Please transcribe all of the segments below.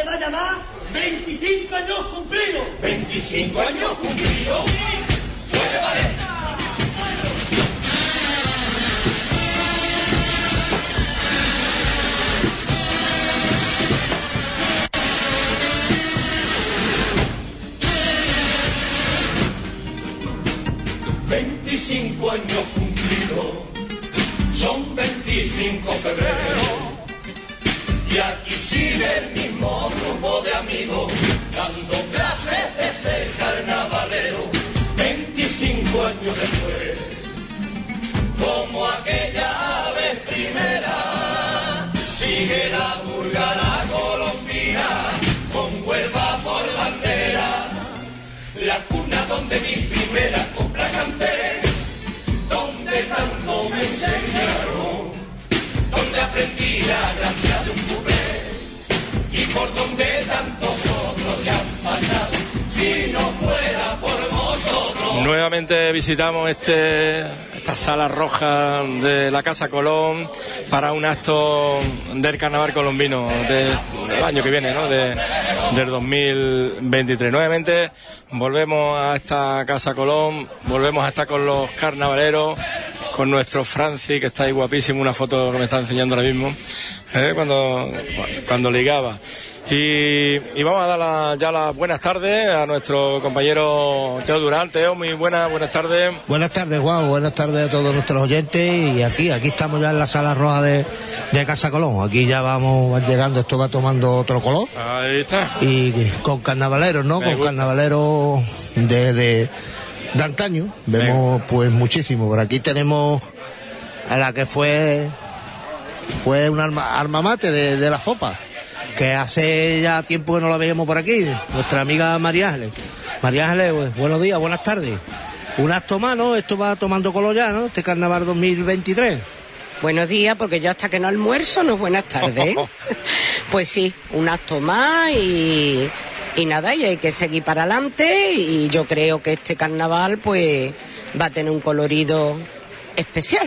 se va a llamar 25 años cumplidos. 25 años cumplidos. Puede valer. 25 años cumplidos, son 25 febrero, y aquí sigue el mismo grupo de amigos, dando clases de ser carnavalero, 25 años después, como aquella vez primera, sigue la murga la colombina, con Huelva por bandera, la cuna donde mi primera compra canté, donde tanto me enseñaron, donde aprendí la gracia de un cupé, y por donde tantos otros ya han pasado, si no fuera por vosotros. Nuevamente visitamos esta sala roja de la Casa Colón para un acto del carnaval colombino del año que viene, ¿no? Del 2023. Nuevamente volvemos a esta Casa Colón, volvemos a estar con los carnavaleros, con nuestro Franci, que está ahí guapísimo, una foto que me está enseñando ahora mismo, cuando ligaba. Y vamos a dar ya las buenas tardes a nuestro compañero Teo Durán. Teo, muy buenas tardes. Buenas tardes, Juan, buenas tardes a todos nuestros oyentes. Y aquí estamos ya en la sala roja de Casa Colón. Aquí ya van llegando, esto va tomando otro color. Ahí está. Y con carnavaleros, ¿no? Con carnavaleros de antaño. Vemos pues muchísimo. Por aquí tenemos a la que fue un alma mate de la FOPA, que hace ya tiempo que no la veíamos por aquí, nuestra amiga María Ángeles. María Ángeles, pues, buenos días, buenas tardes. Un acto más, ¿no? Esto va tomando color ya, ¿no? Este carnaval 2023. Buenos días, porque yo hasta que no almuerzo no es buenas tardes. Pues sí, un acto más y nada, y hay que seguir para adelante, y yo creo que este carnaval pues va a tener un colorido especial.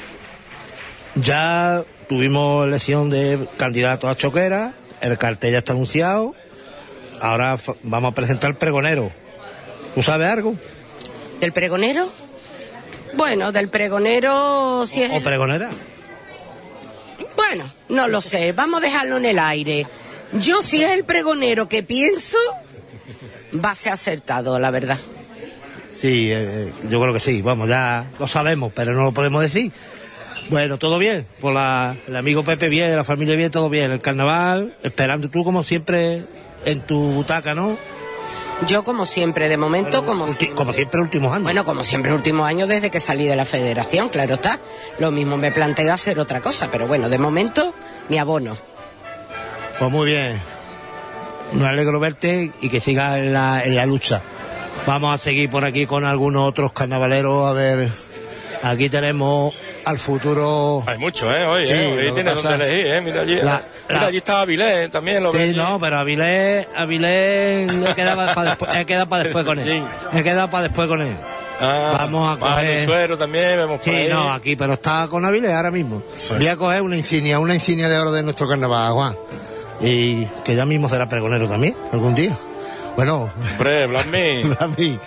Ya tuvimos elección de candidatos a choquera, el cartel ya está anunciado, ahora vamos a presentar el pregonero. ¿Tú sabes algo? ¿Del pregonero? Bueno, del pregonero... Si es ¿O pregonera? Bueno, no lo sé, vamos a dejarlo en el aire. Yo, si es el pregonero que pienso, va a ser acertado, la verdad. Sí, yo creo que sí, vamos, ya lo sabemos, pero no lo podemos decir. Bueno, todo bien, por el amigo Pepe bien, la familia bien, todo bien. El carnaval, esperando tú como siempre en tu butaca, ¿no? Yo como siempre, de momento, bueno, como siempre últimos años. Bueno, como siempre últimos años desde que salí de la federación, claro está. Lo mismo me planteo hacer otra cosa, pero bueno, de momento, mi abono. Pues muy bien. Me alegro verte y que sigas en la lucha. Vamos a seguir por aquí con algunos otros carnavaleros, a ver. Aquí tenemos al futuro. Hay mucho, hoy, sí, hoy tienes donde elegir, Mira allí. Mira, allí está Avilés, también lo ves. Sí, no, pero Avilés he quedado para después con él. He quedado para después con él. Vamos a coger. El suero también, vemos por ahí. Sí, no, aquí, pero está con Avilés ahora mismo. Sí. Voy a coger una insignia de oro de nuestro carnaval, Juan. Y que ya mismo será pregonero también, algún día. Bueno. Hombre, Blasmi.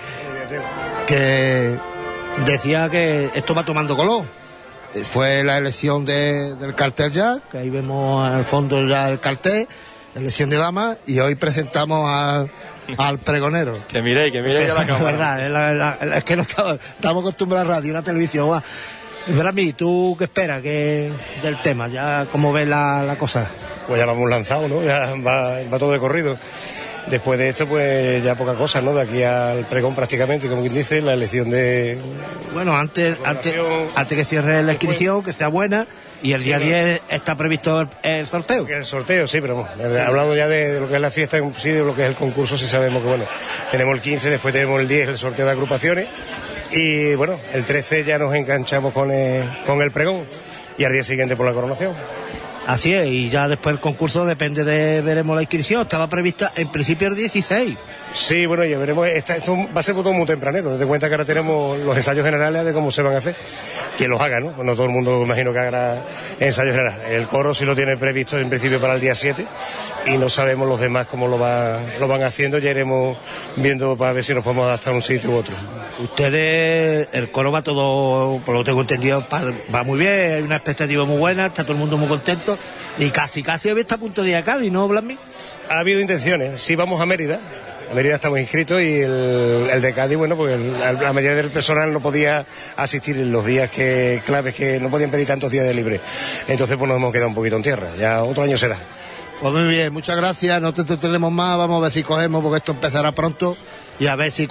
Que decía que esto va tomando color. Fue la elección del cartel ya, que ahí vemos al fondo ya el cartel, la elección de damas, y hoy presentamos al pregonero. Que miréis a la cámara. Es verdad, es que no estamos acostumbrados a la radio y la televisión. Blasmi, ¿tú qué esperas del tema? ¿Ya cómo ves la cosa? Pues ya lo hemos lanzado, ¿no? Ya va todo de corrido. Después de esto, pues ya poca cosa, ¿no? De aquí al pregón prácticamente, como quien dice, la elección de... Bueno, antes que cierre la inscripción, que sea buena, y el día 10 está previsto el sorteo. El sorteo, sí, pero bueno, hablando ya de lo que es la fiesta en sí, de lo que es el concurso, sí sabemos que, bueno, tenemos el 15, después tenemos el 10, el sorteo de agrupaciones, y bueno, el 13 ya nos enganchamos con el pregón, y al día siguiente por la coronación. Así es, y ya después el concurso depende veremos la inscripción, estaba prevista en principio el 16. Sí, bueno, ya veremos, esto va a ser todo muy tempranero, te das cuenta que ahora tenemos los ensayos generales a ver cómo se van a hacer, quien los haga, ¿no? Pues no todo el mundo imagino que haga ensayos generales. El coro sí lo tiene previsto en principio para el día 7 y no sabemos los demás cómo lo van haciendo, ya iremos viendo para ver si nos podemos adaptar a un sitio u otro. Ustedes, el coro va todo, por lo que tengo entendido, va muy bien, hay una expectativa muy buena, está todo el mundo muy contento y casi está a punto de ir a Cádiz, ¿no, Blasmi? Ha habido intenciones, sí vamos a Mérida. En Mérida estamos inscritos y el de Cádiz, bueno, porque la mayoría del personal no podía asistir en los días claves que no podían pedir tantos días de libre. Entonces, pues nos hemos quedado un poquito en tierra. Ya otro año será. Pues muy bien, muchas gracias. No te entretenemos más, vamos a ver si cogemos, porque esto empezará pronto, y a ver si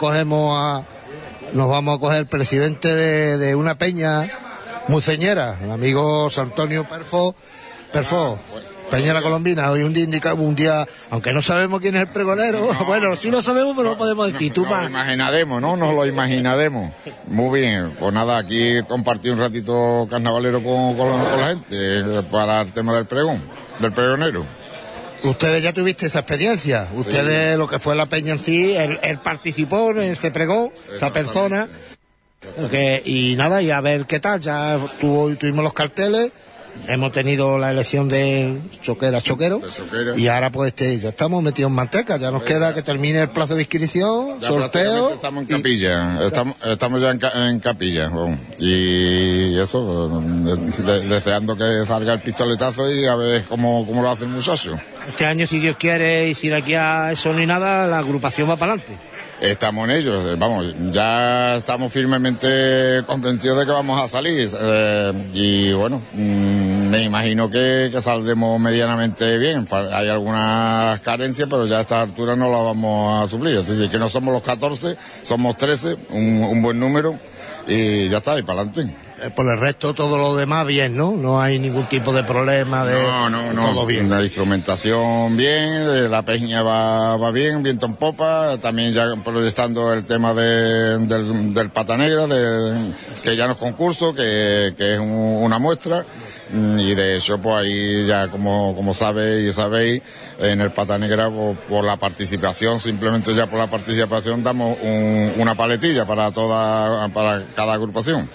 nos vamos a coger el presidente de una peña muceñera, el amigo Antonio Perfo. Peña la Colombina, hoy un día, aunque no sabemos quién es el pregonero, no, bueno, sí lo sabemos, pero no podemos decir, tú más. Nos imaginaremos, ¿no? Nos lo imaginaremos. Muy bien, pues nada, aquí compartí un ratito carnavalero con la gente para el tema del pregón, del pregonero. Ustedes ya tuviste esa experiencia, ustedes sí. Lo que fue la peña en sí, él participó en ese pregón, esa persona, y nada, y a ver qué tal, ya tuvimos los carteles. Hemos tenido la elección de choquero y ahora pues ya estamos metidos en manteca, ya nos queda que termine el plazo de inscripción, ya sorteo. Estamos en capilla, estamos ya en capilla, y eso, deseando que salga el pistoletazo y a ver cómo lo hace el muchacho. Este año, si Dios quiere, y si de aquí a eso ni nada, la agrupación va para adelante. Estamos en ello, vamos, ya estamos firmemente convencidos de que vamos a salir, y bueno, me imagino que saldremos medianamente bien. Hay algunas carencias, pero ya a esta altura no las vamos a suplir, es decir, que no somos los 14, somos 13, un buen número, y ya está, y para adelante. Por el resto, todo lo demás bien, ¿no? No hay ningún tipo de problema No. Todo bien. La instrumentación bien, la peña va bien, viento en popa, también ya proyectando el tema del Pata Negra, que ya no es concurso, que es una muestra. Y de hecho, pues ahí ya como sabéis, en el Pata Negra, por la participación, simplemente ya por la participación damos una paletilla para cada agrupación.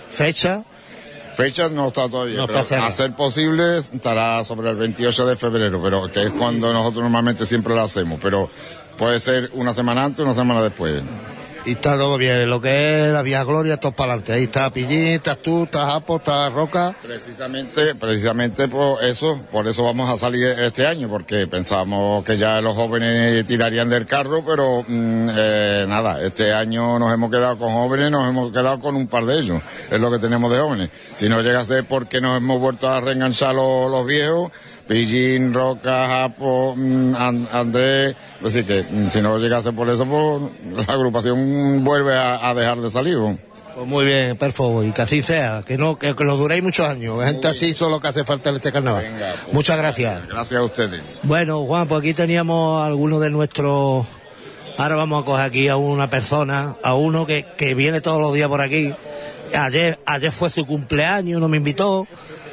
¿Fecha? No está todavía, no pero está a ser posible estará sobre el 28 de febrero, pero que es cuando nosotros normalmente siempre lo hacemos, pero puede ser una semana antes o una semana después. Y está todo bien, lo que es la Vía Gloria, todo para adelante. Ahí está Pillín, estás tú, estás Apo, estás Roca. Precisamente por eso vamos a salir este año, porque pensamos que ya los jóvenes tirarían del carro, pero nada, este año nos hemos quedado con jóvenes, nos hemos quedado con un par de ellos, es lo que tenemos de jóvenes. Si no llega a ser porque nos hemos vuelto a reenganchar los viejos, Pillín, Roca, Japo, Andrés, así que si no llegase por eso, pues la agrupación vuelve a dejar de salir. Pues muy bien, perfecto, y que así sea, que nos duréis muchos años, gente así solo que hace falta en este carnaval. Venga, pues, muchas gracias. Gracias a ustedes. Bueno, Juan, pues aquí teníamos a algunos de nuestros. Ahora vamos a coger aquí a una persona, a uno que viene todos los días por aquí. Ayer fue su cumpleaños, no me invitó.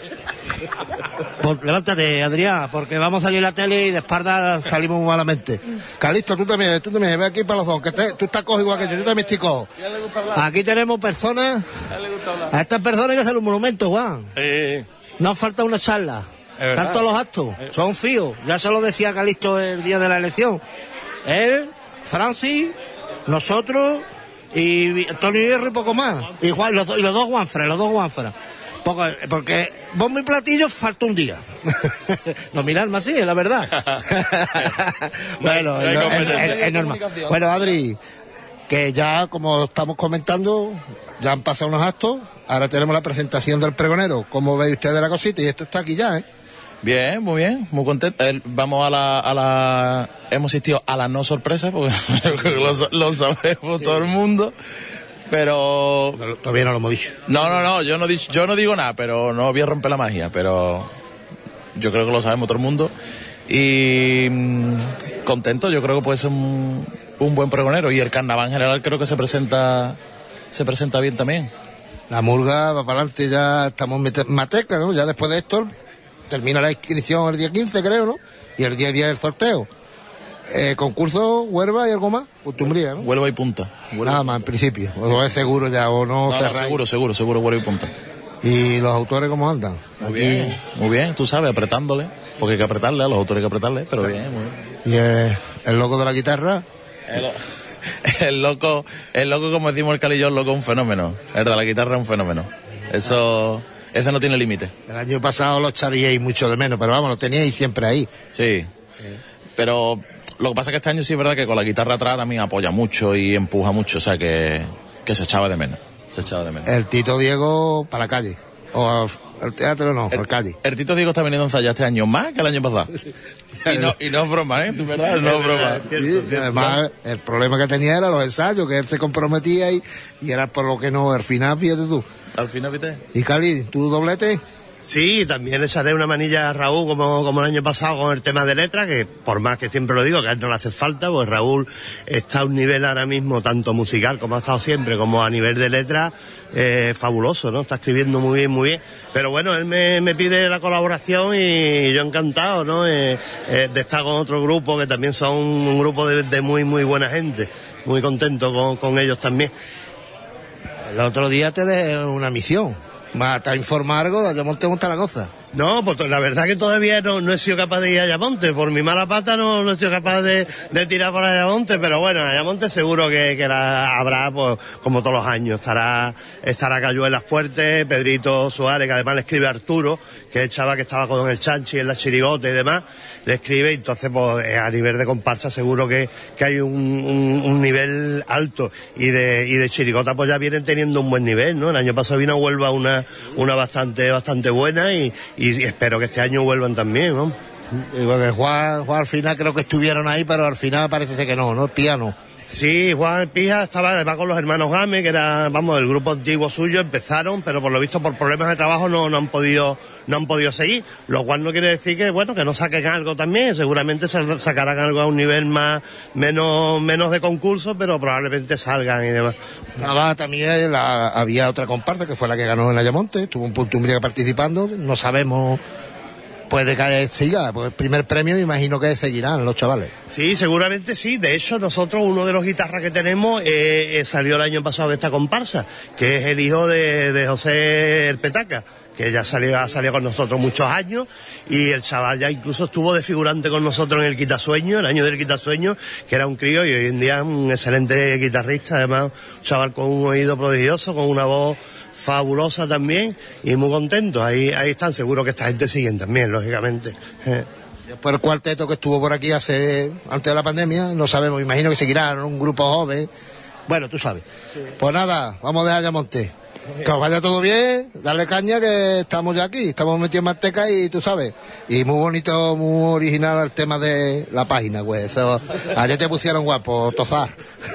Levántate, Adrián, porque vamos a salir a la tele y de espalda salimos malamente. Calixto, tú también, ve aquí para los dos, que tú estás cojo igual que yo también estoy cojo. Aquí tenemos personas, a estas personas hay que hacer un monumento, Juan. Nos falta una charla, tanto los actos, son fíos, ya se lo decía Calixto el día de la elección. Él, Francis, nosotros y Antonio Hierro y poco más, y Juan, los dos Juanfras. Porque bombo y platillo falta un día. No mirarme así, es la verdad. Bueno, es normal. Bueno, Adri, que ya como estamos comentando, ya han pasado unos actos, ahora tenemos la presentación del pregonero. ¿Cómo veis ustedes la cosita? Y esto está aquí ya, ¿eh? Bien, muy bien, muy contento. Vamos hemos asistido a la no sorpresa, porque lo sabemos, sí. Todo el mundo. Pero todavía no lo hemos dicho. No, yo no digo nada, pero no voy a romper la magia, pero yo creo que lo sabemos todo el mundo y contento. Yo creo que puede ser un buen pregonero, y el carnaval en general creo que se presenta bien también. La murga va para adelante, ya estamos en mateca, ¿no? Ya después de esto termina la inscripción el día 15, creo, ¿no? Y el día 10 el sorteo. Concurso, Huelva y algo más, Puntumbría, ¿no? Huelva y Punta. Nada más, en principio. O es seguro ya, o no. Seguro, Huelva y Punta. ¿Y los autores cómo andan? Muy bien, tú sabes, apretándole. Porque hay que apretarle, a los autores hay que apretarle, pero bien, muy bien. ¿Y el loco de la guitarra? El loco, como decimos el Calillón, loco es un fenómeno. El de la guitarra es un fenómeno. Ese no tiene límite. El año pasado lo echaríais mucho de menos, pero vamos, lo teníais siempre ahí. Sí. Pero lo que pasa es que este año sí es verdad que con la guitarra atrás también apoya mucho y empuja mucho, o sea que se echaba de menos. El Tito Diego para la calle. O el teatro no, por calle. El Tito Diego está veniendo a ensayar este año más que el año pasado. Y no es broma, ¿eh? ¿Verdad? No es broma. Sí, además, el problema que tenía era los ensayos, que él se comprometía y era por lo que no, al final, fíjate tú. Al final, ¿viste? ¿Y Cali, tú doblete? Sí, también le echaré una manilla a Raúl como el año pasado con el tema de letra, que por más que siempre lo digo, que a él no le hace falta, pues Raúl está a un nivel ahora mismo, tanto musical como ha estado siempre, como a nivel de letra, fabuloso, ¿no? Está escribiendo muy bien. Pero bueno, él me pide la colaboración y yo encantado, ¿no? De estar con otro grupo que también son un grupo de muy buena gente. Muy contento con ellos también. El otro día te dejé una misión. ¿Va a informar algo de Ayamonte o Zaragoza? No, pues la verdad que todavía no he sido capaz de ir a Ayamonte. Por mi mala pata no he sido capaz de tirar por Ayamonte, pero bueno, en Ayamonte seguro que habrá, pues, como todos los años. Estará Cayuelas Fuertes, Pedrito Suárez, que además le escribe Arturo, que es el chaval que estaba con el Chanchi en la chirigota y demás, le escribe, y entonces pues a nivel de comparsa seguro que hay un nivel alto, y de chirigota pues ya vienen teniendo un buen nivel, ¿no? El año pasado vino a Huelva una bastante buena y espero que este año vuelvan también, ¿no? Porque Juan al final creo que estuvieron ahí, pero al final parece ser que no, el piano. Sí, Juan Pija estaba además con los hermanos Game, que era, el grupo antiguo suyo, empezaron, pero por lo visto por problemas de trabajo no han podido seguir, lo cual no quiere decir que no saquen algo también, seguramente sacarán algo a un nivel menos de concurso, pero probablemente salgan y demás. También había otra comparsa que fue la que ganó en Ayamonte, tuvo un Puntumbría participando, no sabemos. Puede que siga, pues el primer premio me imagino que seguirán los chavales. Sí, seguramente sí. De hecho, nosotros, uno de los guitarras que tenemos, salió el año pasado de esta comparsa, que es el hijo de José el Petaca, que ya ha salido con nosotros muchos años, y el chaval ya incluso estuvo de figurante con nosotros en el Quitasueño, el año del Quitasueño, que era un crío y hoy en día un excelente guitarrista, además un chaval con un oído prodigioso, con una voz fabulosa también, y muy contento. Ahí están, seguro que esta gente siguen también, lógicamente. Después el cuarteto que estuvo por aquí antes de la pandemia, no sabemos, imagino que seguirán un grupo joven. Bueno, tú sabes. Sí. Pues nada, vamos de Ayamonte. Que os vaya todo bien, darle caña, que estamos ya aquí, estamos metidos en Manteca y tú sabes. Y muy bonito, muy original el tema de la página, pues. Eso, ayer te pusieron guapo, Tozar.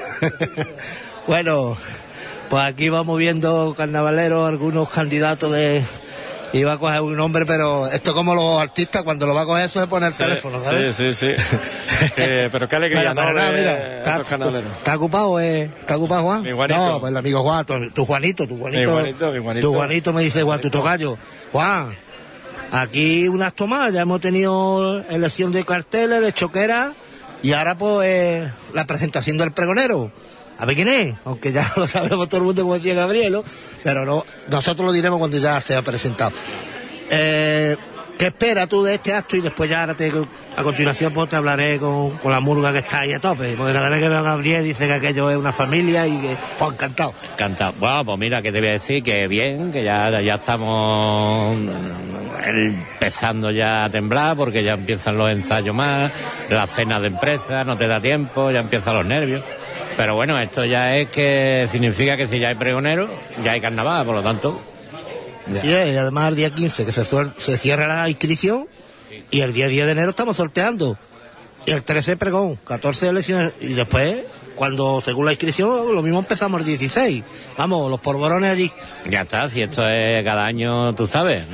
Bueno, pues aquí vamos viendo carnavaleros, algunos candidatos iba a coger un nombre, pero esto como los artistas, cuando lo va a coger eso se pone el teléfono, ¿sabes? Sí. Pero qué alegría, mira, ¿Está ocupado, Juan? Mi Juanito. No, pues el amigo Juan, tu Juanito. Mi Juanito. Tu Juanito me dice, Juan, tu tocayo. Juan, aquí un acto más, ya hemos tenido elección de carteles, de choquera, y ahora pues la presentación del pregonero. A ver quién es, aunque ya lo sabemos todo el mundo, como decía Gabriel, ¿no? Pero no, nosotros lo diremos cuando ya se ha presentado. ¿Qué esperas tú de este acto? Y después ya a continuación pues te hablaré con la murga que está ahí a tope, porque cada vez que veo a Gabriel dice que aquello es una familia y que pues encantado. Bueno, pues mira, que te voy a decir que bien, que ya estamos empezando ya a temblar, porque ya empiezan los ensayos más, las cenas de empresa, no te da tiempo, ya empiezan los nervios. Pero bueno, esto ya es que significa que si ya hay pregonero, ya hay carnaval, por lo tanto. Sí, y además el día 15 que se cierra la inscripción, y el día 10 de enero estamos sorteando. Y el 13 pregón, 14 elecciones, y después, cuando según la inscripción, lo mismo empezamos el 16. Vamos, los polvorones allí. Ya está, si esto es cada año, tú sabes,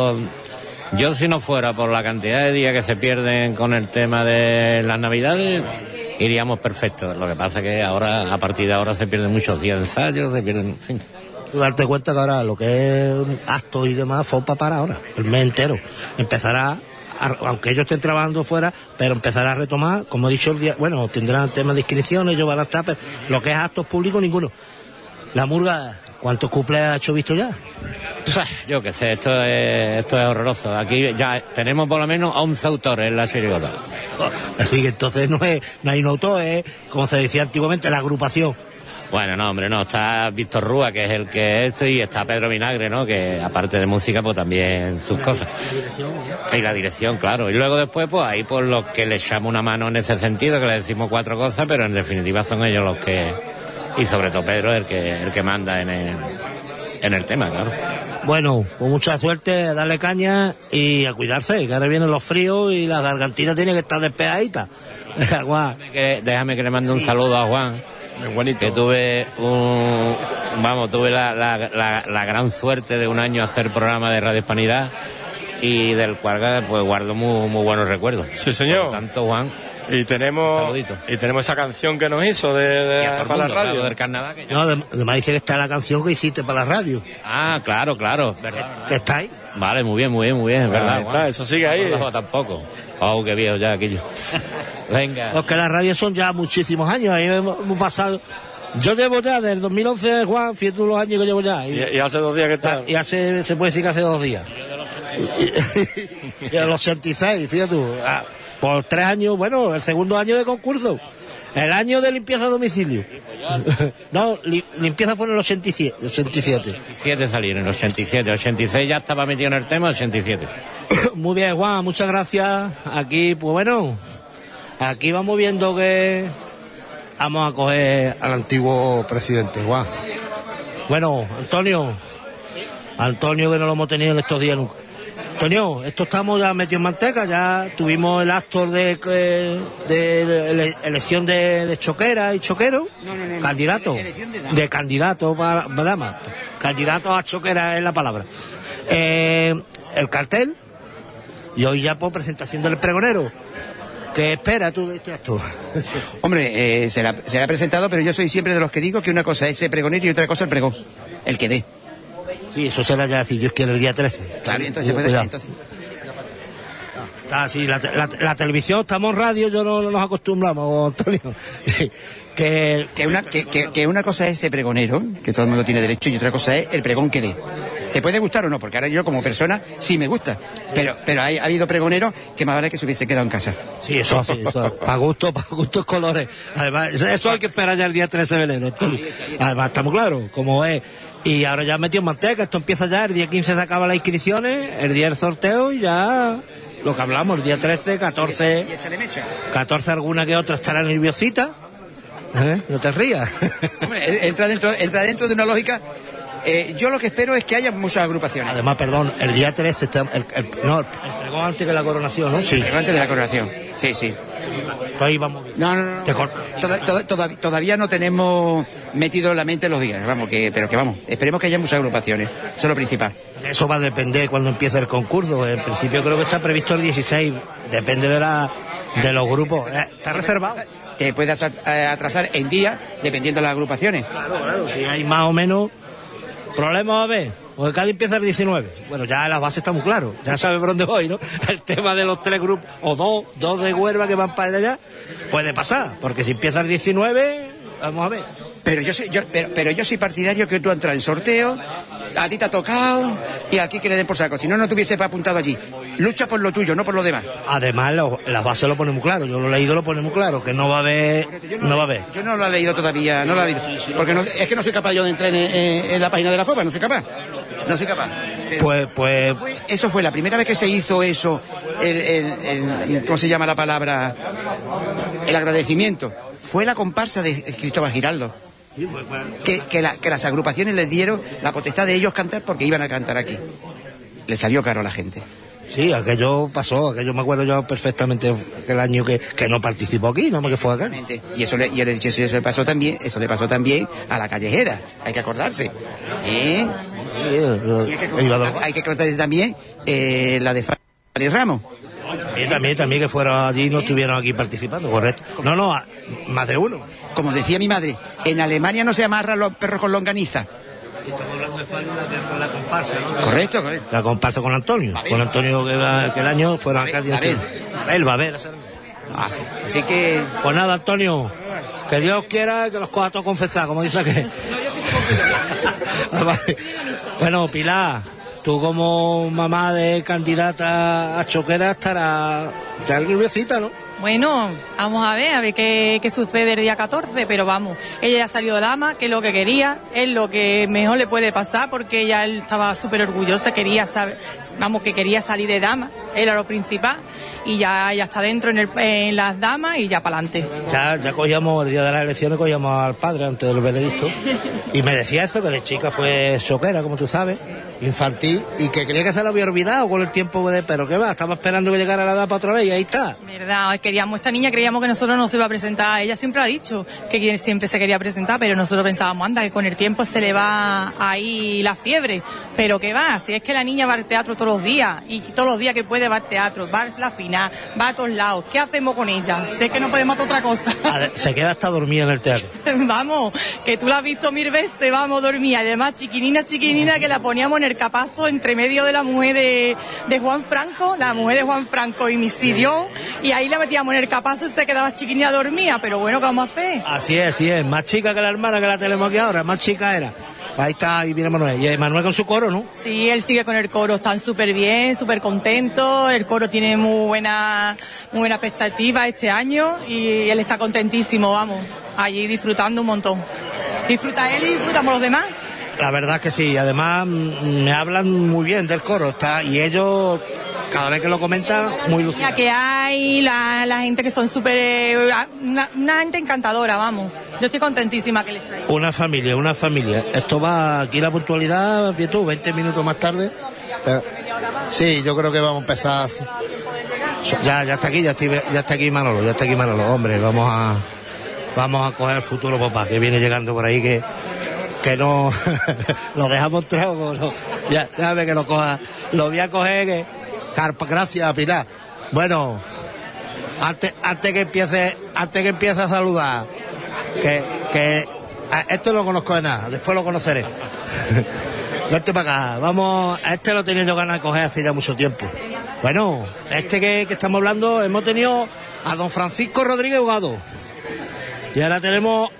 yo si no fuera por la cantidad de días que se pierden con el tema de las navidades, iríamos perfectos. Lo que pasa es que ahora, a partir de ahora, se pierden muchos días de ensayo, se pierden, en fin. darte cuenta que ahora lo que es actos y demás fue para ahora, el mes entero. Empezará, aunque ellos estén trabajando fuera, pero empezará a retomar, como he dicho, el día, bueno, tendrán temas de inscripciones, ellos van a estar, pero lo que es actos públicos, ninguno. La murga, ¿cuántos cuplés ha hecho visto ya? Yo qué sé, esto es horroroso. Aquí ya tenemos por lo menos 11 autores en la chirigota. Así que entonces no hay un autor, es, como se decía antiguamente, la agrupación. Bueno, no, hombre, no, está Víctor Rúa, que es el que es esto, y está Pedro Vinagre, ¿no? Que aparte de música, pues también sus cosas. Y la dirección, claro. Y luego después, pues ahí por los que le echamos una mano en ese sentido, que le decimos 4 cosas, pero en definitiva son ellos los que... Y sobre todo Pedro el que manda en el tema, claro. Bueno, con mucha suerte, a darle caña y a cuidarse, que ahora vienen los fríos y la gargantita tiene que estar despejadita. Déjame que le mande un saludo a Juan. Que tuve la gran suerte de un año hacer programa de Radio Hispanidad y del cual pues guardo muy buenos recuerdos. Sí, señor. Por tanto, Juan, y tenemos esa canción que nos hizo para la radio, claro, del carnaval. No, además dice que está la canción que hiciste para la radio. Ah, claro, ¿verdad? ¿Que está ahí? Vale, muy bien, es verdad. Está, eso sigue ahí. No, tampoco. Oh, qué viejo ya aquello. Venga. Porque las radios son ya muchísimos años, ahí hemos pasado. Yo llevo ya del 2011, Juan, fíjate los años que llevo ya. Y hace 2 días que está. Y se puede decir que hace 2 días. Y a los 86, fíjate tú. Por 3 años, bueno, el segundo año de concurso. El año de limpieza a domicilio. No, limpieza fue en el 87. 87 salieron, en el 87. 86 ya estaba metido en el tema, 87. Muy bien, Juan, muchas gracias. Aquí, pues bueno, aquí vamos viendo que vamos a coger al antiguo presidente, Juan. Bueno, Antonio, que no lo hemos tenido en estos días nunca. Antonio, esto estamos ya metidos en manteca, ya tuvimos el acto de elección de choquera y choquero, no. Candidato, de candidato para dama, candidato a choquera es la palabra. El cartel, y hoy ya por presentación del pregonero. ¿Qué espera tú de este acto? Hombre, se la ha presentado, pero yo soy siempre de los que digo que una cosa es el pregonero y otra cosa el pregón, el que dé. Sí, eso será ya, si Dios quiere, el día 13. Claro, entonces puede ser. Está así, la televisión, estamos en radio, yo no nos acostumbramos, Antonio. Que una cosa es ese pregonero, que todo el mundo tiene derecho, y otra cosa es el pregón que dé. ¿Te puede gustar o no? Porque ahora yo como persona sí me gusta, pero ha habido pregoneros que más vale que se hubiese quedado en casa. Sí, eso para gustos colores. Además, eso hay que esperar ya el día 13 de enero. Además, estamos claros, como es. Y ahora ya metido en manteca, esto empieza ya, el día 15 se acaban las inscripciones, el día del sorteo y ya lo que hablamos, el día 13, 14, 14 alguna que otra estará nerviosita. No te rías. Hombre, entra dentro de una lógica. Yo lo que espero es que haya muchas agrupaciones. Además, perdón, el día 13 está el pregón antes de la coronación, ¿no? Sí, el pregón antes de la coronación. Sí. Ahí vamos bien. No. Todavía no tenemos metido en la mente los días, pero esperemos que haya muchas agrupaciones. Eso es lo principal. Eso va a depender cuando empiece el concurso. En principio creo que está previsto el 16. Depende de los grupos. Está reservado. Te puedes atrasar en día dependiendo de las agrupaciones. Claro. Si hay más o menos problemas, a ver. Porque cada empieza el 19. Bueno, ya las bases está muy claro. Ya sabes por dónde voy, ¿no? El tema de los 3 grupos, o dos de Huelva que van para allá, puede pasar. Porque si empieza el 19, vamos a ver. Pero yo soy partidario que tú entras en sorteo, a ti te ha tocado, y aquí que le den por saco. Si no te hubiese apuntado allí. Lucha por lo tuyo, no por lo demás. Además, las bases lo ponen muy claro. Yo lo he leído, lo pone muy claro. Que no va a haber. Yo no lo he leído todavía, no lo he leído. Porque es que no soy capaz yo de entrar en la página de la FOPA, no soy capaz. Pues eso fue la primera vez que se hizo eso, ¿cómo se llama la palabra? El agradecimiento. Fue la comparsa de Cristóbal Giraldo. Que las agrupaciones les dieron la potestad de ellos cantar porque iban a cantar aquí. Le salió caro a la gente. Sí, aquello pasó, me acuerdo yo perfectamente aquel año que no participó aquí, no que fue acá. Y eso le pasó también a la callejera, hay que acordarse. Hay que acordarse también la de Fari Ramos. También que fueron allí y no estuvieron aquí participando, correcto. No, más de uno. Como decía mi madre, en Alemania no se amarran los perros con longaniza. Estamos hablando de Fábula, que fue la comparsa, ¿no? Correcto. La comparsa con Antonio. Con Antonio que el año fueron alcalde. Babel. Así que... Pues nada, Antonio, que Dios quiera que los coja todos confesados, como dice que... No, yo sí te confieso. Bueno, Pilar, tú como mamá de candidata a choquera estarás nerviosita, ¿no? Bueno, vamos a ver qué sucede el día 14, pero vamos, ella ya salió de dama, que es lo que quería, es lo que mejor le puede pasar, porque ella estaba súper orgullosa, quería salir de dama, era lo principal, y ya está dentro en las damas y ya para adelante. Ya cogíamos, el día de las elecciones, cogíamos al padre antes del veredicto, y me decía eso, que de chica fue choquera, como tú sabes, infantil, y que creía que se lo había olvidado con el tiempo pero qué va, estaba esperando que llegara la dama otra vez y ahí está. Verdad, esta niña creíamos que nosotros no se iba a presentar, ella siempre ha dicho que siempre se quería presentar, pero nosotros pensábamos, anda, que con el tiempo se le va ahí la fiebre, pero qué va, si es que la niña va al teatro todos los días, y todos los días que puede va al teatro, va a la final, va a todos lados, ¿qué hacemos con ella? Si es que no podemos hacer otra cosa. Se queda hasta dormida en el teatro. Vamos, que tú la has visto 1000 veces, vamos, dormida, además chiquinina, que la poníamos en el capazo entre medio de la mujer de Juan Franco, la mujer de Juan Franco y mi Sillón, y ahí la metíamos en el capazo y se quedaba chiquinina dormida, pero bueno, ¿qué vamos a hacer? Así es, más chica que la hermana que la tenemos aquí ahora, más chica era. Ahí está, ahí viene Manuel. Y Manuel con su coro, ¿no? Sí, él sigue con el coro, están súper bien, súper contentos, el coro tiene muy buena expectativa este año y él está contentísimo, vamos, allí disfrutando un montón. Disfruta él y disfrutamos los demás. La verdad es que sí, además me hablan muy bien del coro, y ellos, cada vez que lo comentan, muy ilusionados. Que hay, la gente que son súper, una gente encantadora, vamos. Yo estoy contentísima que les traiga. Una familia. Esto va, aquí la puntualidad, fíjate tú, 20 minutos más tarde. Pero, sí, yo creo que vamos a empezar. Ya está aquí Manolo, hombre, vamos a coger el futuro papá, que viene llegando por ahí, que no lo dejamos trago, no. Ya ve que lo coja, lo voy a coger, gracias, Pilar. Bueno, antes que empiece a saludar, que esto no lo conozco de nada, después lo conoceré. Vente para acá, vamos, lo tenía yo ganas de coger hace ya mucho tiempo. Bueno, que estamos hablando, hemos tenido a don Francisco Rodríguez Hogado, y ahora tenemos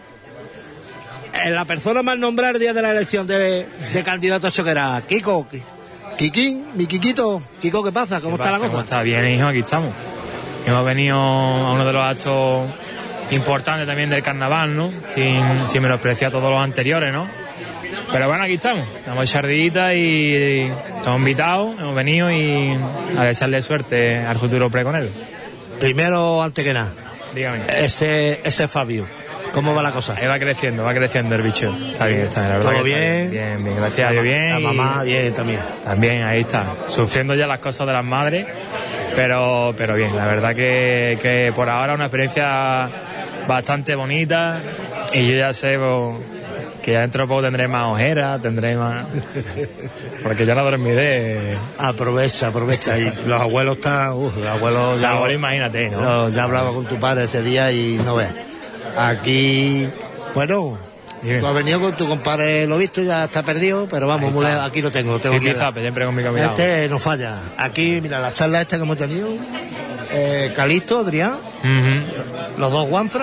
la persona más nombrada el día de la elección de candidato a choquera, Kikín, mi Kikito. Kiko, ¿qué pasa? ¿Cómo está la cosa? ¿Cómo está? Bien, hijo, aquí estamos. Hemos venido a uno de los actos importantes también del carnaval, ¿no? Sin menospreciar todos los anteriores, ¿no? Pero bueno, aquí estamos chardita y estamos invitados, hemos venido y a desearle suerte al futuro pregonero. Primero, antes que nada, dígame. Ese Fabio, ¿cómo va la cosa? Ahí va creciendo el bicho. Está bien, la verdad. ¿Todo bien? Bien, gracias a Dios, bien. La mamá, bien también. También, ahí está, sufriendo ya las cosas de las madres, pero bien, la verdad que por ahora una experiencia bastante bonita y yo ya sé que ya dentro de poco tendré más ojeras, tendré más... Porque ya no dormiré. Aprovecha. Y los abuelos están... los abuelos ya... Ahora imagínate, ¿no? Ya hablaba con tu padre ese día y no veas. Aquí... Bueno... Tú has venido con tu compadre, lo visto, ya está perdido, pero vamos, aquí lo tengo. Siempre con mi caminado. No falla. Aquí, mira, la charla esta que hemos tenido, Calixto, Adrián, los dos Juanfran,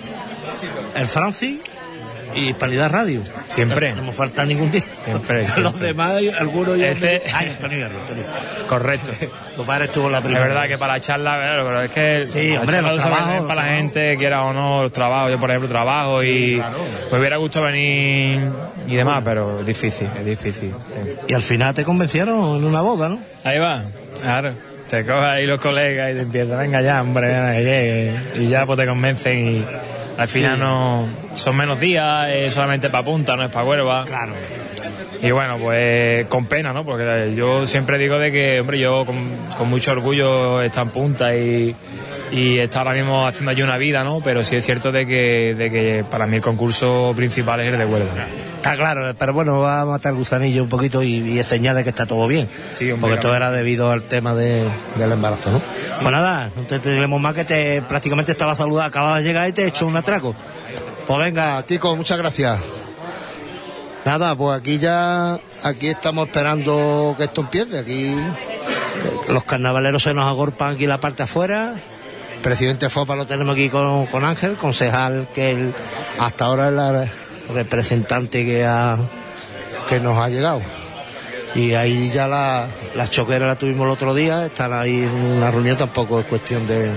el Francis y Hispanidad Radio. Siempre. No me falta ningún día. Siempre. Los demás, algunos... Antonio Hierro. Correcto. Tu padre estuvo la primera. Es verdad que para la charla, pero es que... Sí, hombre, los trabajos... Para la gente, quiera o no, los trabajos. Yo, por ejemplo, trabajo y claro. Me hubiera gustado venir y demás, pero es difícil. Y al final te convencieron en una boda, ¿no? Ahí va, claro. Te cogen ahí los colegas y te empiezan a engañar, hombre, y ya pues te convencen y... Al final no son menos días, solamente para Punta, no es para Huelva. Claro. Y bueno, pues con pena, ¿no? Porque yo siempre digo de que, hombre, yo con mucho orgullo he estado en Punta y está ahora mismo haciendo allí una vida, ¿no? Pero sí es cierto de que para mí el concurso principal es el de Huelva. Está claro, pero bueno, va a matar el gusanillo un poquito y es señal de que está todo bien. Sí, hombre, porque todo era debido al tema del embarazo, ¿no? Sí. Pues nada, no te tenemos más que prácticamente estaba saludando, acababa de llegar y te he hecho un atraco. Pues venga, Kiko, muchas gracias. Nada, pues aquí estamos esperando que esto empiece. Aquí los carnavaleros se nos agorpan aquí la parte afuera. El presidente FOPA lo tenemos aquí con Ángel, concejal, que hasta ahora es el representante que nos ha llegado. Y ahí ya las choqueras las tuvimos el otro día, están ahí en una reunión, tampoco es cuestión de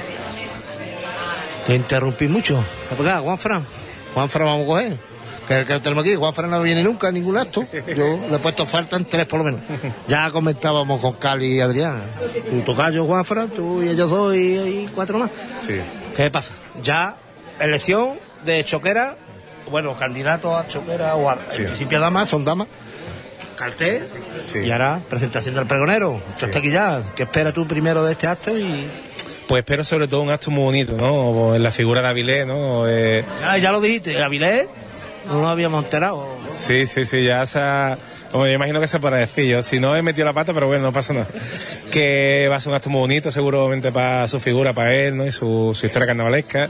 interrumpir mucho. Juanfran, vamos a coger. Que tenemos aquí, Juanfran no viene nunca a ningún acto. Yo le he puesto faltan 3 por lo menos. Ya comentábamos con Cali y Adrián. Tu tocayo, Juanfran, tú y ellos 2 y 4 más. Sí. ¿Qué pasa? Ya elección de choquera, bueno, candidatos a choquera o en principio damas, son damas. Cartel, y ahora presentación del pregonero. Esto está aquí ya. ¿Qué esperas tú primero de este acto? Pues espero sobre todo un acto muy bonito, ¿no? En la figura de Avilés, ¿no? Ya lo dijiste, Avilés. No nos habíamos enterado. Sí, ya como yo imagino que se podrá decir. Yo, si no he metido la pata, pero bueno, no pasa nada. Que va a ser un acto muy bonito, seguramente para su figura, para él, ¿no? Y su historia carnavalesca.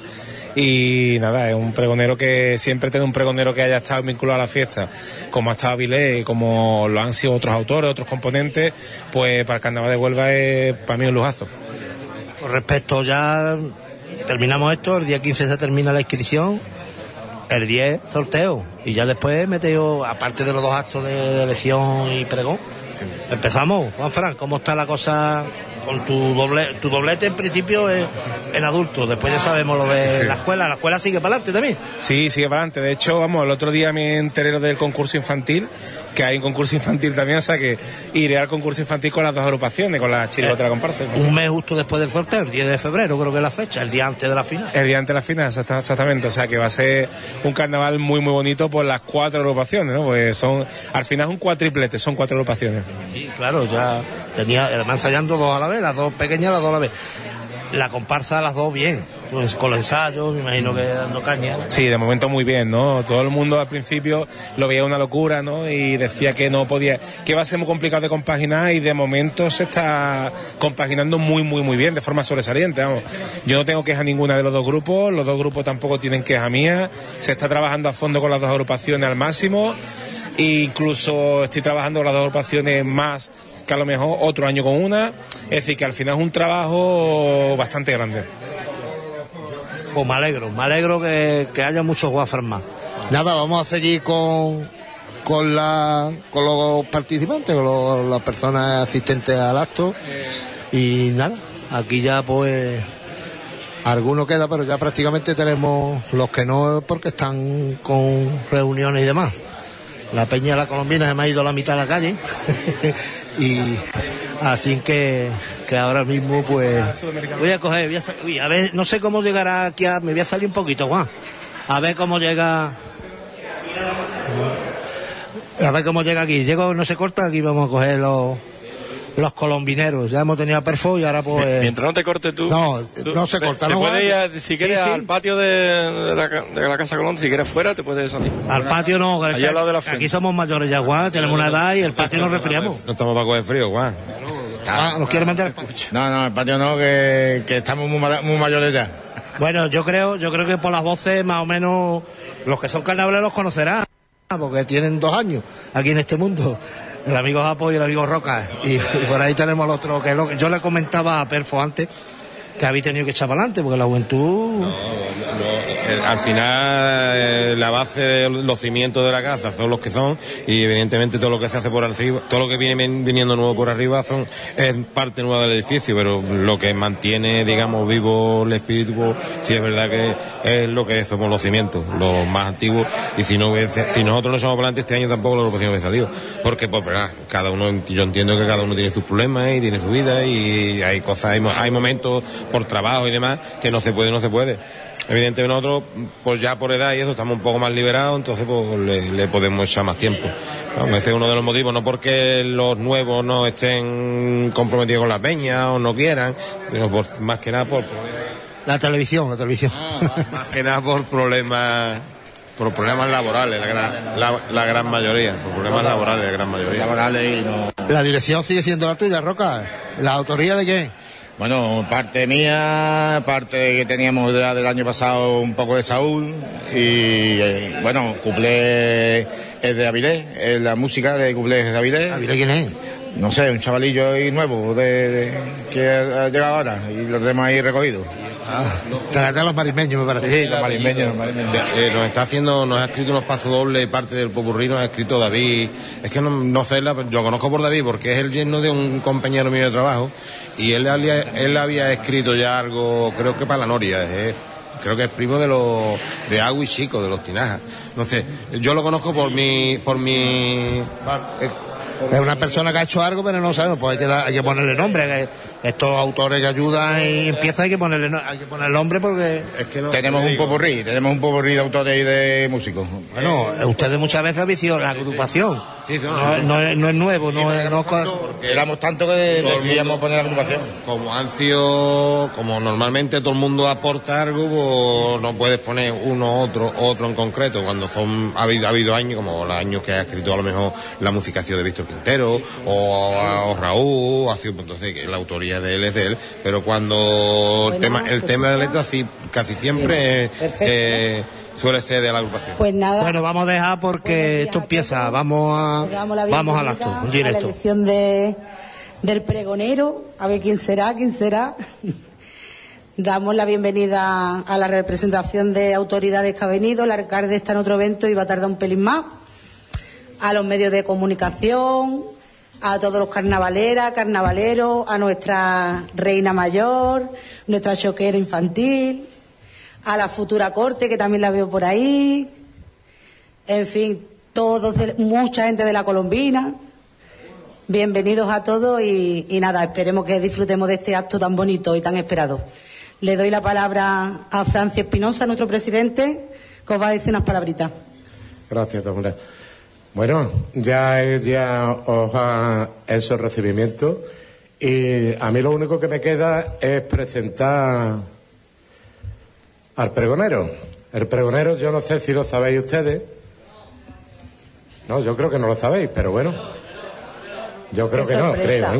Y nada, es un pregonero que siempre tiene un pregonero que haya estado vinculado a la fiesta, como ha estado Avilés, como lo han sido otros autores, otros componentes, pues para el Carnaval de Huelva es para mí un lujazo. Con respecto, ya terminamos esto, el día 15 se termina la inscripción. El 10 sorteo y ya después meteo, aparte de los 2 actos de elección y pregón. Sí. Empezamos, Juanfran, ¿cómo está la cosa con tu doblete? En principio es en adultos, después ya sabemos lo de la escuela sigue para adelante también. Sí, sigue para adelante, de hecho, el otro día me enteré del concurso infantil, que hay un concurso infantil también, o sea que iré al concurso infantil con las 2 agrupaciones, con la chirigota de la comparsa. Un mes justo después del sorteo, el 10 de febrero creo que es la fecha, el día antes de la final. El día antes de la final, exactamente, o sea que va a ser un carnaval muy muy bonito por las 4 agrupaciones, ¿no? Pues al final es un cuatriplete, son 4 agrupaciones. Sí, claro, ya tenía, además ensayando 2 a la vez, las 2 pequeñas, las 2 a la vez. La comparsa, las 2 bien, pues con los ensayos, me imagino que dando caña. Sí, de momento muy bien, ¿no? Todo el mundo al principio lo veía una locura, ¿no? Y decía que no podía, que iba a ser muy complicado de compaginar, y de momento se está compaginando muy, muy, muy bien, de forma sobresaliente, vamos. Yo no tengo queja ninguna de los 2 grupos, los 2 grupos tampoco tienen queja mía, se está trabajando a fondo con las 2 agrupaciones al máximo, e incluso estoy trabajando con las 2 agrupaciones más que a lo mejor otro año con una, es decir, que al final es un trabajo bastante grande. Pues me alegro que haya muchos Juanfran más. Nada, vamos a seguir con los participantes, con las personas asistentes al acto, y nada, aquí ya pues alguno queda, pero ya prácticamente tenemos los que no, porque están con reuniones y demás. La Peña de la Colombina se me ha ido a la mitad de la calle y así que ahora mismo pues voy a coger, a ver, no sé cómo llegará aquí, me voy a salir un poquito, Juan, a ver cómo llega aquí. No se corta, aquí vamos a coger los colombineros. Ya hemos tenido a Perfo y ahora pues... Mientras no te cortes tú... No se corta. Te puedes ir, si quieres, al patio de la Casa Colón, si quieres fuera, te puedes salir. Al patio no, allá al lado de la aquí somos mayores ya, Juan, tenemos una edad y el patio nos resfriamos. No estamos para coger frío, Juan. ¿Nos quiere meter al patio? No, el patio no, que estamos muy mayores ya. Bueno, yo creo que por las voces más o menos los que son carnavales los conocerán, porque tienen 2 años aquí en este mundo. El amigo Japo y el amigo Roca, y por ahí tenemos el otro, que es lo que yo le comentaba a Perfo antes, que habéis tenido que echar para adelante, porque la juventud... Al final la base de los cimientos de la casa son los que son, y evidentemente todo lo que se hace por arriba, todo lo que viene viniendo nuevo por arriba es parte nueva del edificio, pero lo que mantiene, digamos, vivo el espíritu, sí es verdad que es lo que somos los cimientos, los más antiguos, y si nosotros no somos para adelante este año tampoco la agrupación hubiese salido, porque pues cada uno, yo entiendo que cada uno tiene sus problemas y tiene su vida, y hay cosas, hay momentos por trabajo y demás que no se puede. Evidentemente nosotros, pues ya por edad y eso, estamos un poco más liberados, entonces pues le podemos echar más tiempo. Ese es uno de los motivos, no porque los nuevos no estén comprometidos con la peña o no quieran, sino más que nada por la televisión. Más que nada por problemas laborales, la gran mayoría, por problemas laborales, la gran mayoría. La dirección sigue siendo la tuya, Roca. ¿La autoría de qué? Bueno, parte mía, parte que teníamos ya del año pasado un poco de Saúl y bueno, cuplé es de Avilés, la música de cuplé es de Avilés. ¿Avilés quién es? No sé, un chavalillo ahí nuevo que ha llegado ahora y lo tenemos ahí recogido. De los marismeños, me parece. Sí, los marismeños. Nos ha escrito unos pasos dobles, parte del popurrí nos ha escrito David. Es que no sé, lo conozco por David porque es el yerno de un compañero mío de trabajo y él había escrito ya algo, creo que para la Noria, creo que es primo de Agua y Chico, de los Tinajas. No sé, yo lo conozco por mi es una persona que ha hecho algo, pero no sabemos, pues hay que ponerle nombre. Estos autores que ayudan y empiezan, hay que ponerle nombre porque... Es que tenemos un popurrí de autores y de músicos. Bueno, ustedes muchas veces han visto la agrupación. Sí, no es nuevo, porque éramos tanto que decidíamos poner la agrupación. Como normalmente todo el mundo aporta algo, pues no puedes poner otro en concreto. Cuando ha habido años, como los años que ha escrito a lo mejor la musicación de Víctor Quintero o Raúl, entonces que la autoría de él es de él, pero cuando el tema de letra casi siempre suele ser de la agrupación. Pues nada. Bueno, vamos a dejar porque esto empieza. Vamos al acto, un directo. A la elección del pregonero, a ver quién será. Damos la bienvenida a la representación de autoridades que ha venido. El alcalde está en otro evento y va a tardar un pelín más. A los medios de comunicación, a todos los carnavaleros, a nuestra reina mayor, nuestra choquera infantil, a la futura corte, que también la veo por ahí, en fin, mucha gente de la Colombina. Bienvenidos a todos y nada, esperemos que disfrutemos de este acto tan bonito y tan esperado. Le doy la palabra a Francis Espinosa, nuestro presidente, que os va a decir unas palabritas. Gracias, Tamara. Bueno, ya os ha hecho el recibimiento y a mí lo único que me queda es presentar al pregonero. El pregonero, yo no sé si lo sabéis ustedes. No, yo creo que no lo sabéis, pero bueno. Yo creo que no,